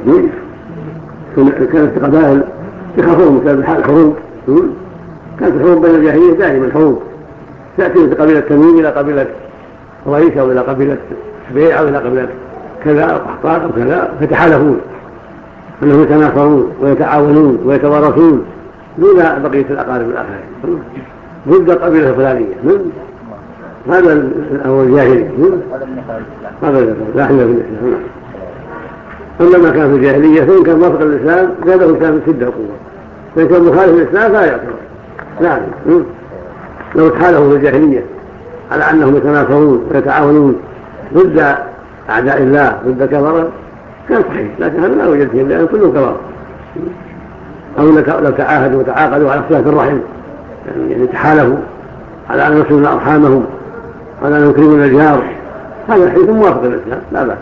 كانت قبائل يخافون بسبب الحروب كانت الحروب بين الجاهلية دائما حروب تأتي من قبيلة تميم إلى قبيلة قريش أو إلى قبيلة سبيع أو إلى قبيلة كذا أو قحطان أو كذا فتحالفون أنهم يتناصرون ويتعاونون ويتوارثون دون بقية الأقارب الآخرين ضد القبيلة الفلانية هذا هو الجاهلي هذا لا حل في الإسلام. أما ما كان في الجاهلية فإن كان موافق الإسلام زاده كان في الشدة وقوة، فإن كان مخالف الإسلام فلا يعتبر. نعم لو تحالفوا في الجاهلية على أنهم يتناصرون ويتعاونون ضد أعداء الله ضد كفرة كان صحيح، لكن هذا لا يوجد فيه لأن كله كفر. أو لو تعاهدوا وتعاقدوا على صلة الرحم يعني تحالفوا على أن يصلون أرحامهم على أن يكرمون الجار، هذا حديث موافق للإسلام لا بأس.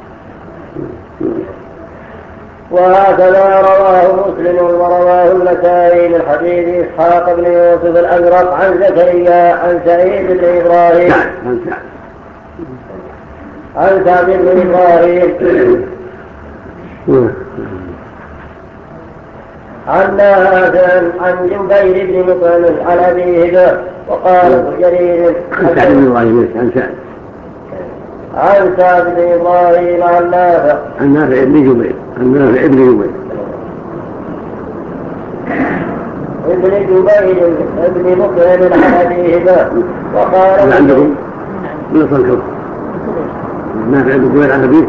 وهكذا رواه مسلم ورواه النسائي من حديث إسحاق بن يوسف الأزرق عن زكريا عن سعيد بن إبراهيم عن سعد بن إبراهيم عن نافع عن جبير بن مطعم عن أبيه وقال ابن جرير عن سعد بن إبراهيم عن سعد عن سعد بن إبراهيم عن نافع عن نافع ابن جبير عن نافع ابن جبير ابن جبير ابن مطعم عن أبيه وقال عندكم من صنكر نافع ابن جبير عن أبيه.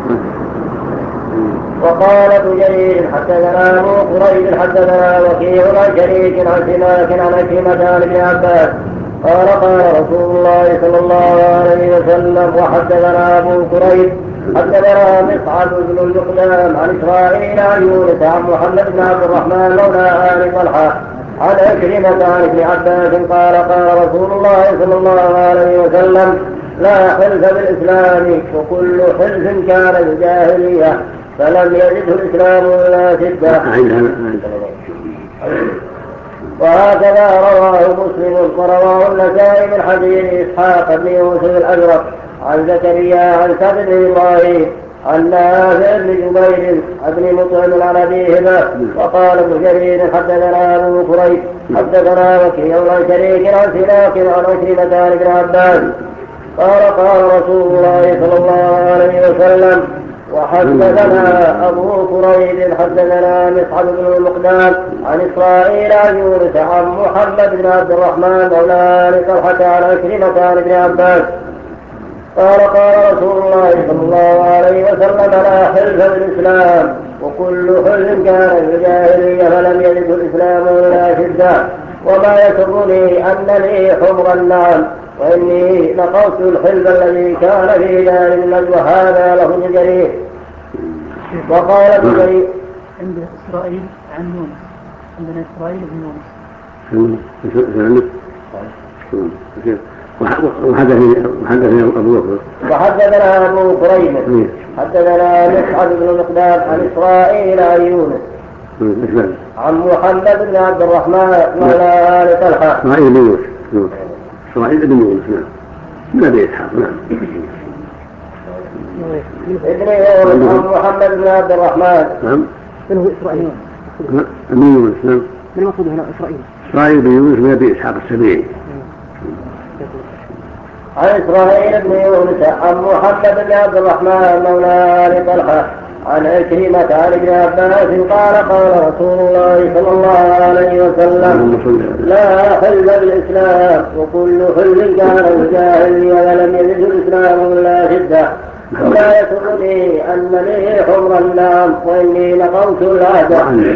وقال ابن جرير حدثنا ابو قريب حدثنا وكيع عن شريك عن سماك عن عكرمة عن ابن عباس قال قال رسول الله صلى الله عليه وسلم. وحدثنا ابو قريب حدثنا مصعب بن المقدام عن اسرائيل عن يونس عن محمد بن عبد الرحمن مولى آل طلحة عن عكرمة عن ابن عباس قال قال رسول الله صلى الله عليه وسلم لا حلف بالإسلام وكل حلف كان بالجاهلية فلم يجده الإسلام إلا شدة. وهكذا رواه مسلم ورواه النسائي من حديث إسحاق بن يوسف الأزرق عن زكريا عن سعد بن إبراهيم عن نافع بن جبير بن مطعم عن أبيه. وقال ابن جرير حدثنا أبو قريب حدثنا وكيع عن شريك عن سماك عن عكرمة عن ابن عباس قال قال رسول الله صلى الله عليه وسلم. وحدثنا أبو قريب حدثنا مصعب بن المقدام عن إسرائيل عن يونس عن محمد بن عبد الرحمن مولى آل طلحة عن عكرمة عن ابن عباس قال قال رسول الله صلى الله عليه وسلم لا حلف بالإسلام وكل حلف كان في الجاهلية فلم يجد الإسلام إلا شدة. وما يسرني أن لي حمر النعم وإني نقصت الحلف الذي كان في دار النجوى. هذا له جرير. وقال ابن جرير عند إسرائيل عن يونس عندنا إسرائيل بن يونس وحدثنا أبو بكر وحدثنا أبو قريب حدثنا مصعب بن المقدام عن إسرائيل عن يونس عن محمد بن عبد الرحمن مولى آل طلحة إسرائيل بن يونس إسرائيل بن يونس نعم من أبي إسحاق نعم ابن يونس عن محمد بن عبد الرحمن نعم من هو إسرائيل بن يونس نعم من المقصود هنا إسرائيل إسرائيل بن يونس من أبي إسحاق السبيعي عن إسرائيل بن يونس عن محمد بن عبد الرحمن مولى آل طلحة عن عكرمة عن ابن عباس قال قال رسول الله صلى الله عليه وسلم لا حل بالإسلام وكل حل كان الجاهلية ولم يجد الإسلام إلا شدة. ولا يسرني أن لي حمر النعم وإني نقضت العهد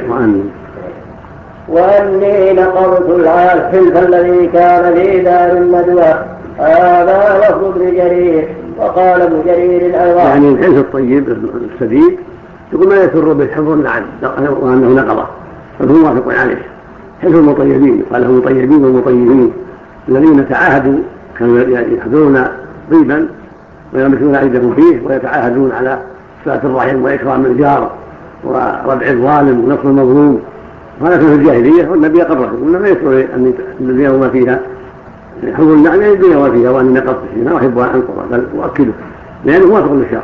وأني نقضت الحلف الذي كان في دار الندوة. هذا لفظ ابن جرير. وقال ابن جرير أيضا يعني الحلف الطيب السديد يقول ما يسر به حفظ النعم وأنه نقضه فهو موافق عليه. حلف المطيبين قال هم مطيبين ومطيبين الذين تعاهدوا كانوا يحضرون طيبا ويمسون أيديهم فيه ويتعاهدون على صلة الرحم وإكرام الجار ورفع الظالم ونصر المظلوم. هذا كان في الجاهلية والنبي قرره إنما يسر أن الذين ما فيها حفظ النعم الدنيا وفيها وأن نقضت فيها وأحب أن أنقض بل أؤكده لأنه موافق للشرع.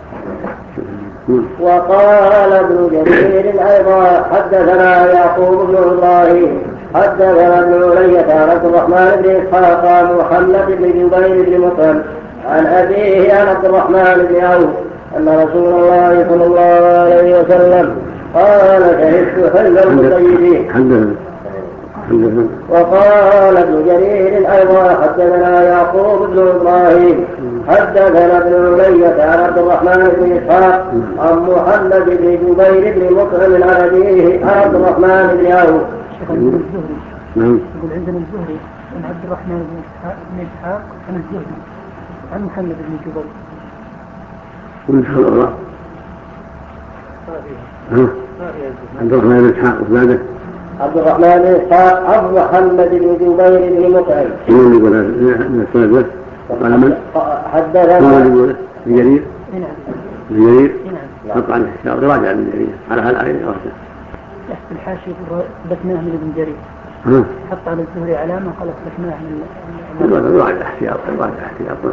وقال ابن جرير أيضا حدثنا يعقوب بن إبراهيم حدثنا ابن علية عن عبد الرحمن بن إسحاق عن محمد بن جبير بن مطعم عن أبيه عن عبد الرحمن بن عوف أن رسول الله صلى الله عليه وسلم قال شهدت حلف المطيبين وقال ابن جرير أيضا حدثنا يعقوب بن إبراهيم حدثنا ابن علية عن عبد الرحمن بن إسحاق عن محمد بن جبير بن مطعم عن أبيه عن عبد الرحمن بن عوف. يقول عندنا الزهري عن عبد الرحمن بن إسحاق عن الزهري عن محمد بن جبير. ونسأل الله عبد الرحمن بن إسحاق وبعده عبد الرحمن بن إسحاق عن محمد بن جبير بن مطعم. من يقول من السند قال من حدثنا من جرير نعم جرير حط عنه راجع من جرير على هالآية واحدة تحت الحاشية ثبتناه من ابن جرير حط على الزهري علامة قال ثبتناه من راجع احتياط راجع احتياط.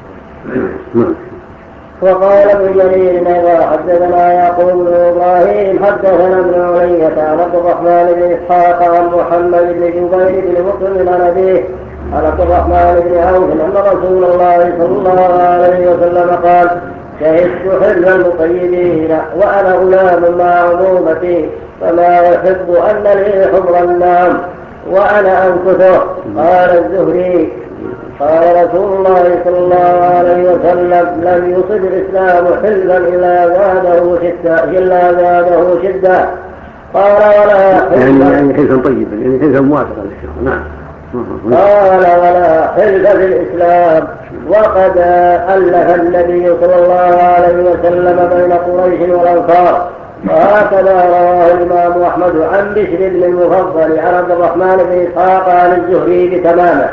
وقال ابن جرير أيضا حدثنا يعقوب بن إبراهيم حدثنا ابن علية عن عبد الرحمن بن إسحاق عن محمد بن جبير بن مطعم عن أبيه عن عبد الرحمن بن عوف أن رسول الله صلى الله عليه وسلم قال شهدت حلم المطيبين وأنا غلام مع عمومتي فما يحب أن لي حمر النعم وأنا أنكثه. قال الزهري قال رسول الله صلى الله عليه وسلم لم يصب الإسلام حلما إلا زاده شدة إلا زاده شدة. قال ولا يعني يعني حلفا طيبا يعني حلفا موافقا للشرع. نعم. قال ولا حلف في الإسلام وقد ألف النبي صلى الله عليه وسلم بين قريش والأنصار. وهكذا رواه الإمام أحمد عن بشر بن المفضل عن عبد الرحمن بن إسحاق عن الزهري بتمامه.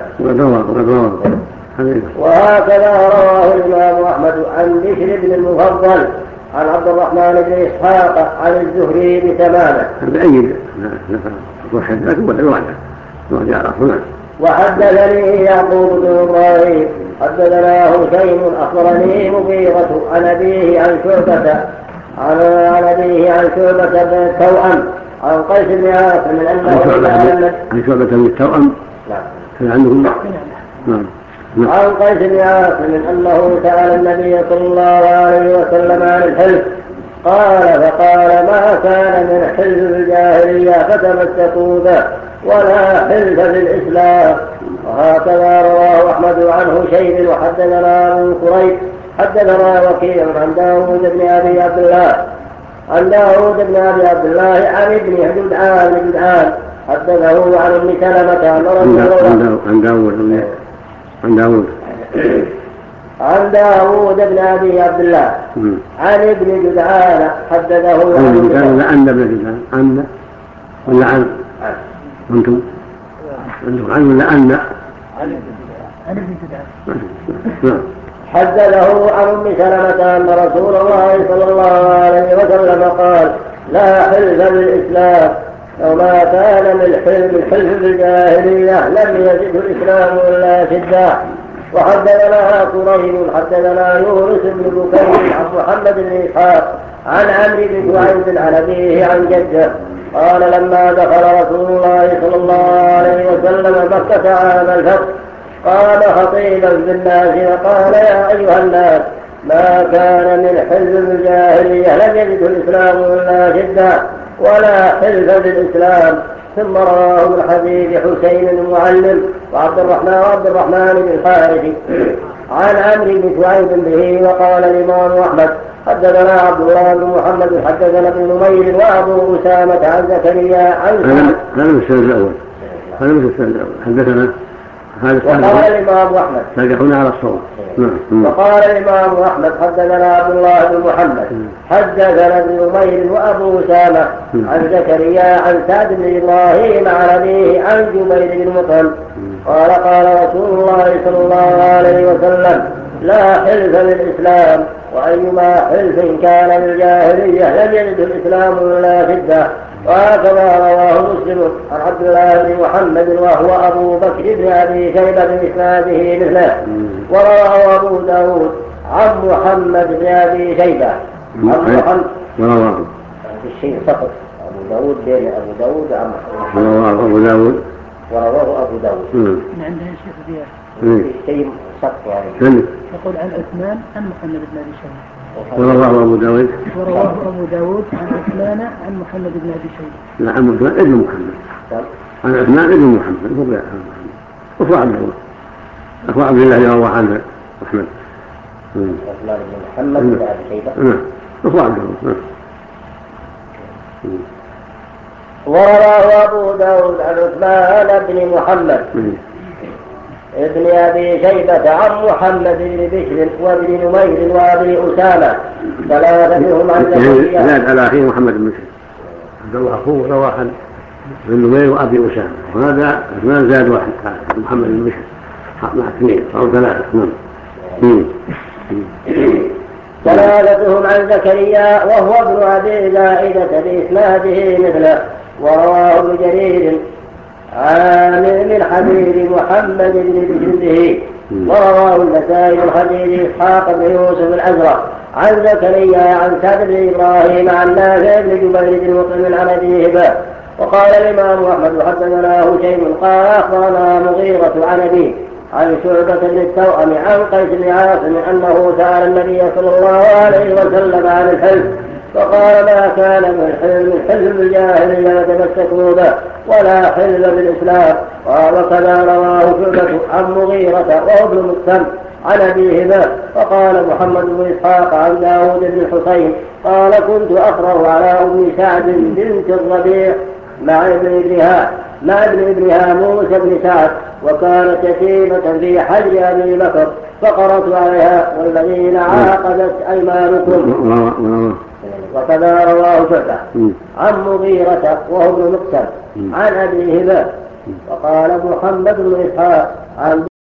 وهكذا رواه الإمام أحمد عن بشر بن المفضل عن عبد الرحمن بن إسحاق عن الزهري بتمامه. بأي وحدثني يعقوب بن إبراهيم حدثنا هشيم أخبرني مغيرة عن أبيه عن شعبة عن أبيه عن شعبة بن التوأم عن قيس بن عاصم أنه عن شعبة بن التوأم نعم عندهم نعم عن قيس بن عاصم أنه سأل النبي صلى الله عليه وسلم عن الحلف قال فقال ما كان من حلف الجاهلية فتمسكوا به ولا حلف في الإسلام. وهكذا رواه أحمد عنه شيء. وحدثنا ابن كريب حدثنا وكيع عن داود بن أبي عبد الله عن داود بن أبي عبد الله عن ابن جدعان بن جدعان حدثه عن ابن سلمة عن رسول الله عن داود عن داود عن داود بن أبي عبد الله عن ابن جدعان حدثه عن ابن جدعان عن ابن جدعان عن ولا عن أنتم عندكم عن ولا أن عن ابن جدعان حدثه عن ام سلمة أن رسول الله صلى الله عليه وسلم قال لا حلف بالإسلام وما كان من حلف الحلف بالجاهلية لم يزد الإسلام إلا شدة. وحدثنا قريب حدثنا يونس بن بكير عن محمد بن إسحاق عن عمرو بن شعيب عن أبيه عن جده قال لما دخل رسول الله صلى الله عليه وسلم مكة عام الفتح قال خطيبا بالناس وقال يا أيها الناس ما كان من حلف الجاهلية لم يجد الإسلام إلا شدة ولا حلف بالإسلام. ثم رواه من حديث حسين المعلم وعبد الرحمن وعبد الرحمن بن الحارث عن عمرو بن شعيب به. وقال الإمام أحمد حدثنا عبد الله بن محمد حدثنا ابن نمير وأبو أسامة عن زكريا عن هذا السند الأول هذا السند الأول حدثنا وقال الإمام أحمد تابعون على الصوم. وقال الإمام أحمد حدثنا عبد الله بن محمد حدثنا ابن نمير وأبو أسامة عن زكريا عن سعد بن إبراهيم عن أبيه عن جبير بن مطعم قال قال رسول الله صلى الله عليه وسلم لا حلف للإسلام وأيما حلف كان للجاهلية لم يجد الإسلام إلا شدة. وهكذا رواه مسلم عن عبد الله بن محمد وهو أبو بكر بن أبي شيبة بإسناده مثله. ورواه أبو داود عن محمد بن أبي شيبة عن محمد ورواه الشيء سقط أبو داود بين أبو داود عن محمد ورواه أبو داود ورواه أبو داود من عندنا الشيخ زياد شيء سقط يعني يقول عن عثمان عن محمد بن أبي شيبة ورواه أبو داود ورواه أبو داود عن عثمان عن محمد بن أبي شيبة. لا عن محمد ابن محمد عن عثمان بن محمد أخو عبد الله أخو عبد الله يروى عنه أحمد عثمان بن محمد بن أبي شيبة أخو عبد الله. ورواه أبو داود عن عثمان بن محمد ابن أبي شيبة عن محمد بن بشر وابن نمير وأبي أسامة ثلاثتهم عن زكريا زاد على أخيه محمد بن بشر عبد الله أخوه روى عن ابن نمير وأبي أسامة وهذا عثمان زاد واحد محمد بن بشر مع اثنين أو ثلاثة. ثلاثتهم عن زكريا وهو ابن أبي زائدة بإسناده مثله. ورواه ابن جرير عن من حديث محمد بن بشر به. ورواه النسائي من حديث إسحاق بن يوسف الأزرق عن زكريا عن سعد بن إبراهيم عن نافع بن جبير بن مطعم عن أبيه به. وقال الإمام أحمد حدثنا هشيم قال أخبرنا مغيرة عن أبيه عن شعبة بن التوأم عن قيس بن عاصم أنه سأل النبي صلى الله عليه وسلم عن الحلف فقال ما كان من حلم حلم الجاهلية يتمسكوا به ولا حلم بالإسلام. وكذا رواه شعبة عن مغيرة وهو ابن مسلم عن أبيه به. وقال محمد بن إسحاق عن داود بن الحسين قال كنت أقرأ على أم سعد بنت الربيع مع ابن ابنها مع ابن ابنها موسى بن سعد وكانت يتيمة في حجر أبي بكر فقرأت عليها والذين عاقدت أيمانكم. وكذا رواه شعبة عن مغيرة وهو ابن مقسم عن أبيه به. وقال محمد بن إسحاق عن